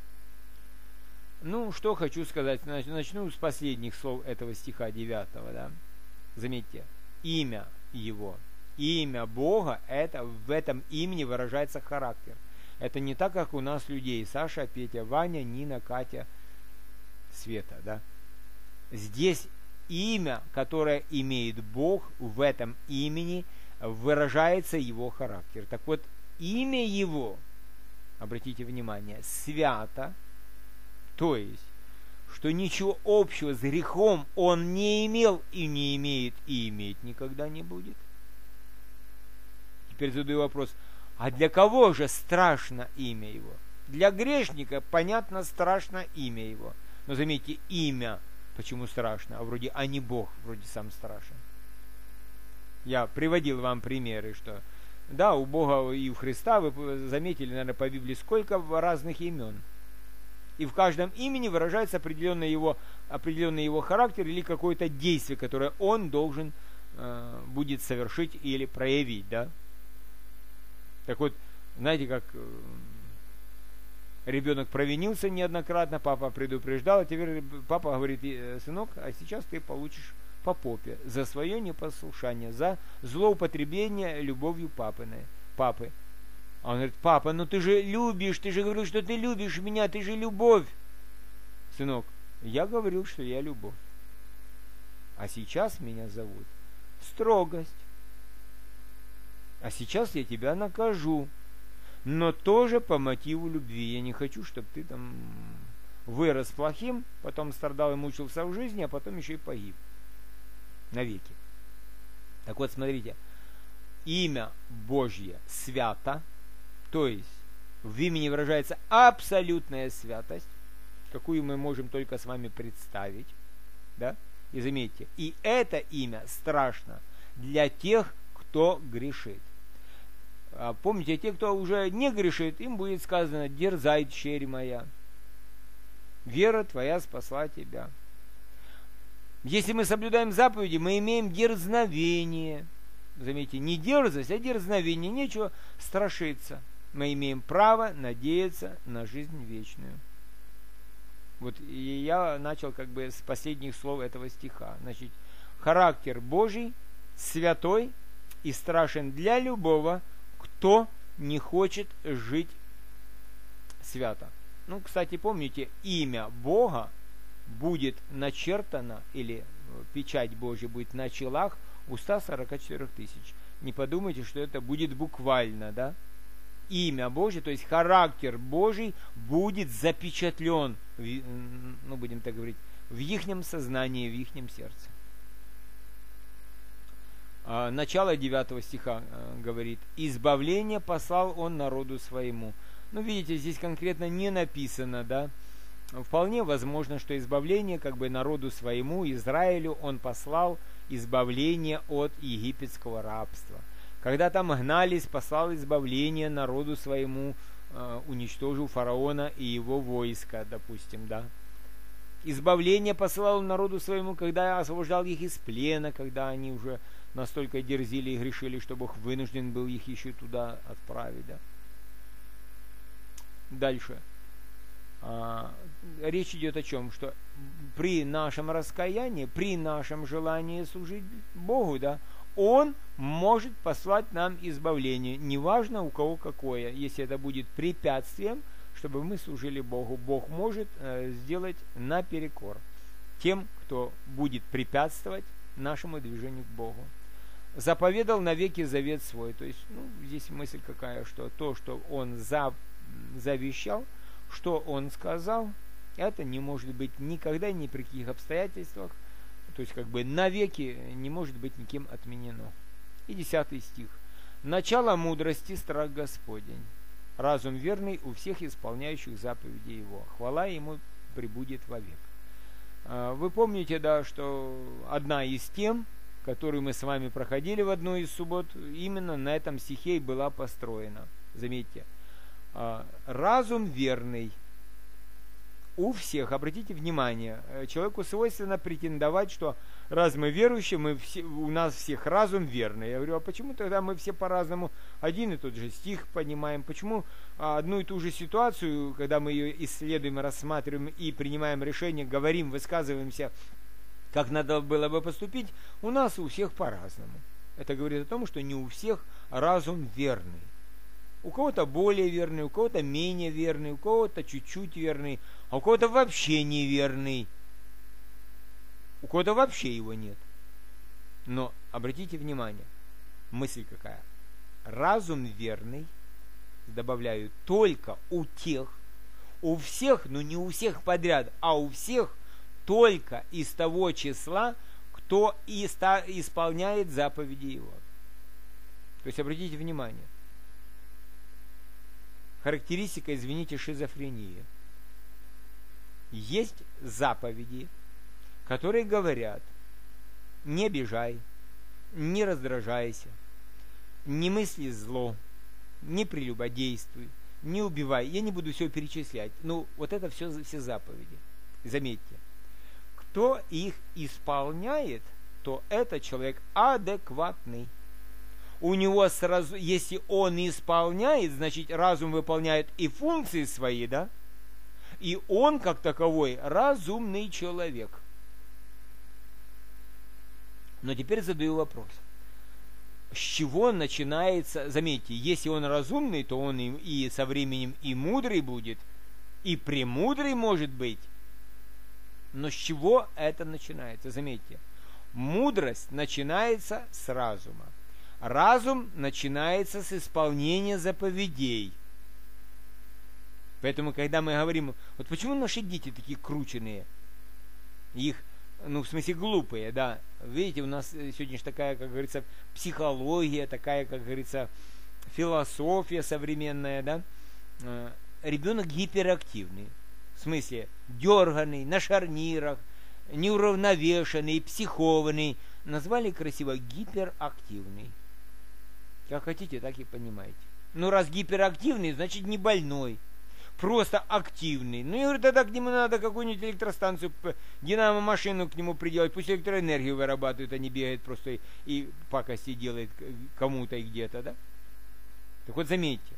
Ну, что хочу сказать, начну с последних слов этого стиха девятого, да. Заметьте, имя его, имя Бога, это, в этом имени выражается характер. Это не так, как у нас людей: Саша, Петя, Ваня, Нина, Катя, Света, да. Здесь имя, которое имеет Бог, в этом имени выражается его характер. Так вот, имя его, обратите внимание, свято, то есть, что ничего общего с грехом он не имел и не имеет, и иметь никогда не будет. Теперь задаю вопрос, а для кого же страшно имя его? Для грешника, понятно, страшно имя его. Но заметьте, имя почему страшно, а вроде, а не Бог, вроде сам страшен. Я приводил вам примеры, что да, у Бога и у Христа, вы заметили, наверное, по Библии, сколько разных имен. И в каждом имени выражается определенный его, определенный его характер или какое-то действие, которое он должен э, будет совершить или проявить, да. Так вот, знаете, как э, ребенок провинился неоднократно, папа предупреждал, а теперь папа говорит: сынок, а сейчас ты получишь по попе за свое непослушание, за злоупотребление любовью папиной, папы. А он говорит: папа, ну ты же любишь, ты же говорил, что ты любишь меня, ты же любовь. Сынок, я говорил, что я любовь. А сейчас меня зовут строгость. А сейчас я тебя накажу. Но тоже по мотиву любви. Я не хочу, чтобы ты там вырос плохим, потом страдал и мучился в жизни, а потом еще и погиб. Навеки. Так вот, смотрите. Имя Божье свято. То есть в имени выражается абсолютная святость, какую мы можем только с вами представить. Да? И заметьте, и это имя страшно для тех, кто грешит. А помните, те, кто уже не грешит, им будет сказано: дерзай, черь моя, вера твоя спасла тебя. Если мы соблюдаем заповеди, мы имеем дерзновение. Заметьте, не дерзость, а дерзновение. Нечего страшиться. Мы имеем право надеяться на жизнь вечную. Вот и я начал как бы с последних слов этого стиха. Значит, характер Божий святой и страшен для любого, кто не хочет жить свято. Ну, кстати, помните, имя Бога будет начертано, или печать Божья будет на челах у ста сорока четырёх тысяч. Не подумайте, что это будет буквально, да? Имя Божье, то есть характер Божий будет запечатлен, ну, будем так говорить, в ихнем сознании, в ихнем сердце. Начало девятого стиха говорит: избавление послал он народу своему. Ну, видите, здесь конкретно не написано, да? Вполне возможно, что избавление как бы народу своему, Израилю, он послал избавление от египетского рабства. Когда там гнались, послал избавление народу своему, э, уничтожил фараона и его войско, допустим, да. Избавление посылал народу своему, когда освобождал их из плена, когда они уже настолько дерзили и грешили, что Бог вынужден был их еще туда отправить, да. Дальше. А, речь идет о чем? Что при нашем раскаянии, при нашем желании служить Богу, да, Он может послать нам избавление, неважно у кого какое, если это будет препятствием, чтобы мы служили Богу. Бог может э, сделать наперекор тем, кто будет препятствовать нашему движению к Богу. Заповедал навеки завет свой. То есть, ну, здесь мысль какая, что то, что он за, завещал, что он сказал, это не может быть никогда, ни при каких обстоятельствах, то есть как бы навеки не может быть никем отменено. И десятый стих. Начало мудрости — страх Господень. Разум верный у всех исполняющих заповеди Его. Хвала Ему пребудет вовек. Вы помните, да, что одна из тем, которую мы с вами проходили в одну из суббот, именно на этом стихе и была построена. Заметьте. Разум верный у всех. Обратите внимание, человеку свойственно претендовать, что раз мы верующие, мы все, у нас всех разум верный. Я говорю, а почему тогда мы все по-разному один и тот же стих понимаем? Почему одну и ту же ситуацию, когда мы ее исследуем, рассматриваем и принимаем решение, говорим, высказываемся, как надо было бы поступить, у нас у всех по-разному. Это говорит о том, что не у всех разум верный. У кого-то более верный, у кого-то менее верный, у кого-то чуть-чуть верный, а у кого-то вообще неверный. У кого-то вообще его нет. Но обратите внимание, мысль какая. Разум верный, добавляю, только у тех, у всех, но не у всех подряд, а у всех только из того числа, кто исполняет заповеди Его. То есть обратите внимание. Характеристика, извините, шизофрении. Есть заповеди, которые говорят: не обижай, не раздражайся, не мысли зло, не прелюбодействуй, не убивай. Я не буду все перечислять. Ну, вот это все, все заповеди. Заметьте, кто их исполняет, то это человек адекватный. У него сразу, если он исполняет, значит разум выполняет и функции свои, да? И он, как таковой, разумный человек. Но теперь задаю вопрос. С чего начинается, заметьте, если он разумный, то он и, и со временем и мудрый будет, и премудрый может быть. Но с чего это начинается? Заметьте, мудрость начинается с разума. Разум начинается с исполнения заповедей. Поэтому, когда мы говорим, вот почему наши дети такие крученые, их, ну, в смысле, глупые, да, видите, у нас сегодня же такая, как говорится, психология, такая, как говорится, философия современная, да, ребенок гиперактивный, в смысле, дерганый, на шарнирах, неуравновешенный, психованный, назвали красиво гиперактивный. Как хотите, так и понимаете. Ну, раз гиперактивный, значит не больной. Просто активный. Ну, я говорю, тогда к нему надо какую-нибудь электростанцию, динамо-машину к нему приделать. Пусть электроэнергию вырабатывает, а не бегает просто и, и пакости делает кому-то и где-то, да? Так вот, заметьте.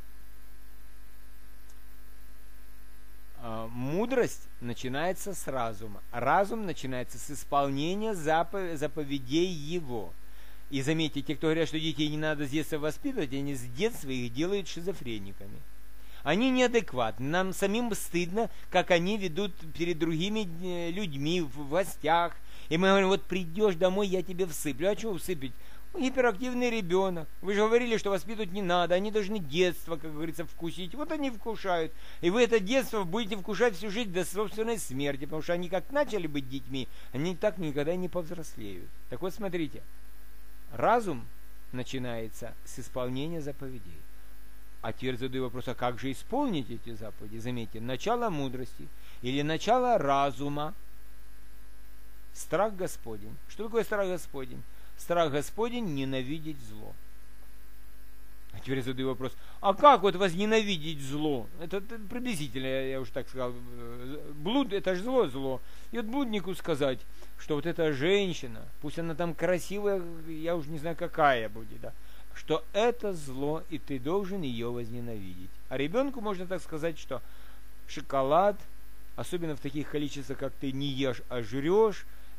Мудрость начинается с разума. Разум начинается с исполнения запов- заповедей его. И заметьте, те, кто говорят, что детей не надо с детства воспитывать, они с детства их делают шизофрениками. Они неадекватны. Нам самим стыдно, как они ведут перед другими людьми в гостях. И мы говорим, вот придешь домой, я тебе всыплю. А чего всыпить? Гиперактивный ребенок. Вы же говорили, что воспитывать не надо. Они должны детство, как говорится, вкусить. Вот они вкушают. И вы это детство будете вкушать всю жизнь до собственной смерти. Потому что они как начали быть детьми, они так никогда не повзрослеют. Так вот, смотрите. Разум начинается с исполнения заповедей. А теперь задаю вопрос, а как же исполнить эти заповеди? Заметьте, начало мудрости или начало разума. Страх Господень. Что такое страх Господень? Страх Господень — ненавидеть зло. А теперь задаю вопрос, а как вот возненавидеть зло? Это, это приблизительно, я, я уже так сказал, блуд — это же зло, зло. И вот блуднику сказать, что вот эта женщина, пусть она там красивая, я уже не знаю какая будет, да, что это зло, и ты должен ее возненавидеть. А ребенку можно так сказать, что шоколад, особенно в таких количествах, как ты не ешь, а жрешь,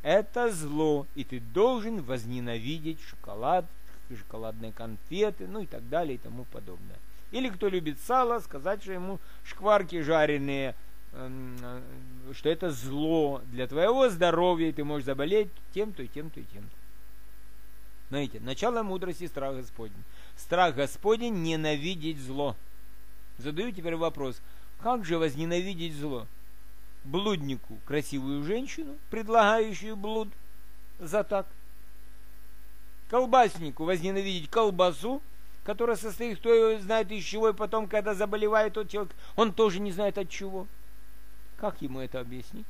это зло, и ты должен возненавидеть шоколад, шоколадные конфеты, ну и так далее и тому подобное. Или кто любит сало, сказать, что ему шкварки жареные, что это зло для твоего здоровья, и ты можешь заболеть тем-то и тем-то и тем-то. Знаете, начало мудрости — страх Господень. Страх Господень — ненавидеть зло. Задаю теперь вопрос, как же возненавидеть зло? Блуднику красивую женщину, предлагающую блуд за так. Колбаснику возненавидеть колбасу, которая состоит, кто знает из чего, и потом, когда заболевает тот человек, он тоже не знает от чего. Как ему это объяснить?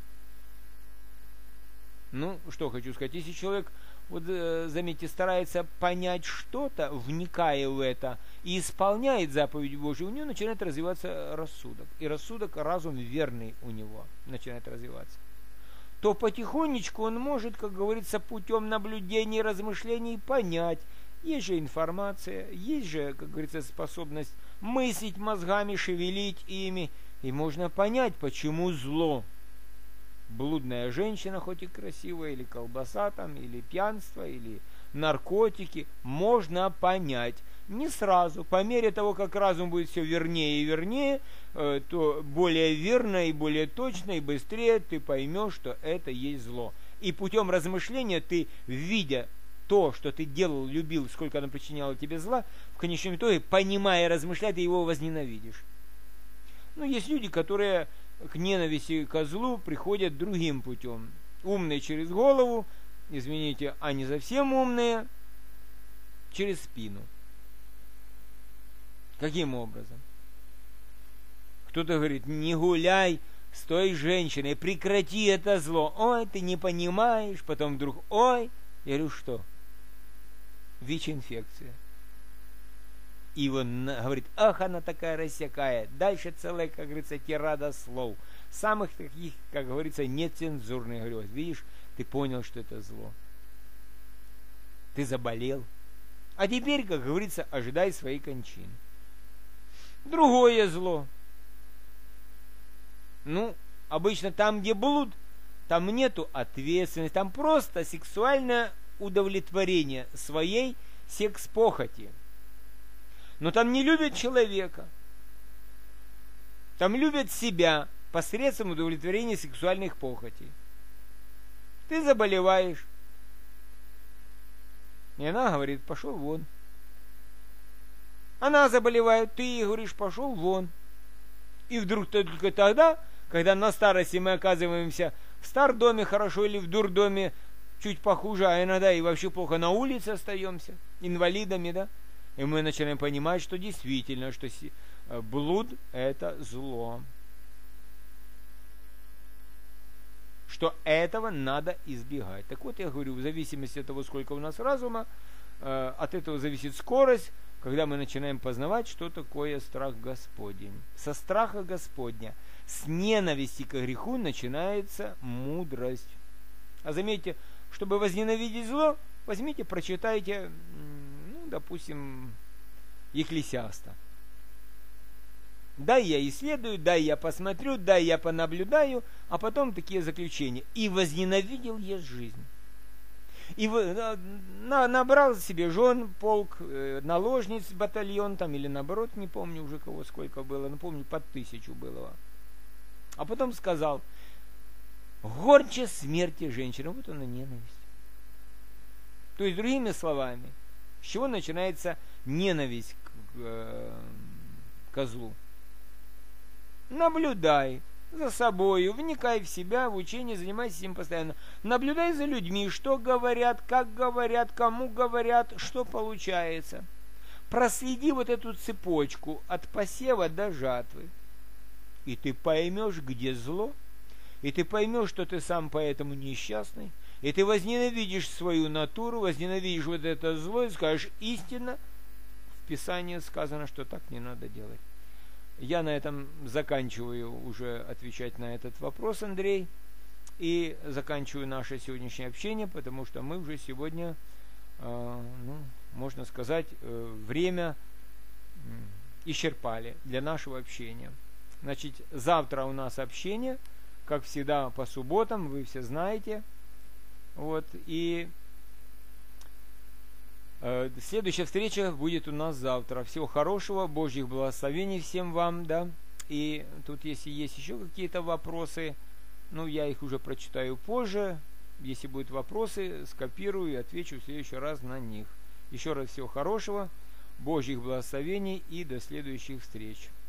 Ну, что хочу сказать, если человек, вот заметьте, старается понять что-то, вникая в это, и исполняет заповедь Божию, у него начинает развиваться рассудок. И рассудок, разум верный у него начинает развиваться. То потихонечку он может, как говорится, путем наблюдений, размышлений понять. Есть же информация, есть же, как говорится, способность мыслить мозгами, шевелить ими, и можно понять, почему зло. Блудная женщина, хоть и красивая, или колбаса там, или пьянство, или наркотики, можно понять. Не сразу, по мере того, как разум будет все вернее и вернее, э, то более верно и более точно и быстрее ты поймешь, что это есть зло. И путем размышления ты, видя то, что ты делал, любил, сколько оно причиняло тебе зла, в конечном итоге, понимая и размышляя, ты его возненавидишь. Ну, есть люди, которые к ненависти ко злу приходят другим путем. Умные через голову, извините, а не совсем умные, через спину. Каким образом? Кто-то говорит, не гуляй с той женщиной, прекрати это зло. Ой, ты не понимаешь. Потом вдруг, ой, я говорю, что? ВИЧ-инфекция. И он говорит, ах, она такая рассякая. Дальше целая, как говорится, тирада слов. Самых таких, как говорится, нецензурных грез. Видишь, ты понял, что это зло. Ты заболел. А теперь, как говорится, ожидай своей кончины. Другое зло. Ну, обычно там, где блуд, там нету ответственности. Там просто сексуальное удовлетворение своей секс-похоти. Но там не любят человека. Там любят себя посредством удовлетворения сексуальных похотей. Ты заболеваешь. И она говорит, пошел вон. Она заболевает, ты ей говоришь, пошел вон. И вдруг только тогда, когда на старости мы оказываемся в стардоме хорошо или в дурдоме чуть похуже, а иногда и вообще плохо на улице остаемся, инвалидами, да? И мы начинаем понимать, что действительно, что блуд – это зло. Что этого надо избегать. Так вот, я говорю, в зависимости от того, сколько у нас разума, э, от этого зависит скорость, когда мы начинаем познавать, что такое страх Господень. Со страха Господня, с ненависти к греху начинается мудрость. А заметьте, чтобы возненавидеть зло, возьмите, прочитайте, ну, допустим, Екклесиаста. Дай я исследую, дай я посмотрю, дай я понаблюдаю, а потом такие заключения. И возненавидел есть жизнь. И на, набрал себе жен, полк, э, наложниц, батальон там, или наоборот, не помню уже кого сколько было, но помню, под тысячу было. А потом сказал, горче смерти женщины. Вот она ненависть. То есть, другими словами, с чего начинается ненависть к э, козлу? Наблюдай за собою, вникай в себя, в учение, занимайся им постоянно. Наблюдай за людьми, что говорят, как говорят, кому говорят, что получается. Проследи вот эту цепочку от посева до жатвы. И ты поймешь, где зло, и ты поймешь, что ты сам поэтому несчастный, и ты возненавидишь свою натуру, возненавидишь вот это зло, и скажешь, истинно, в Писании сказано, что так не надо делать. Я на этом заканчиваю уже отвечать на этот вопрос, Андрей, и заканчиваю наше сегодняшнее общение, потому что мы уже сегодня, э, ну, можно сказать, э, время э, исчерпали для нашего общения. Значит, завтра у нас общение, как всегда, по субботам, вы все знаете, Вот, и э, следующая встреча будет у нас завтра. Всего хорошего, Божьих благословений всем вам, да. И тут, если есть еще какие-то вопросы, ну, я их уже прочитаю позже. Если будут вопросы, скопирую и отвечу в следующий раз на них. Еще раз всего хорошего, Божьих благословений и до следующих встреч.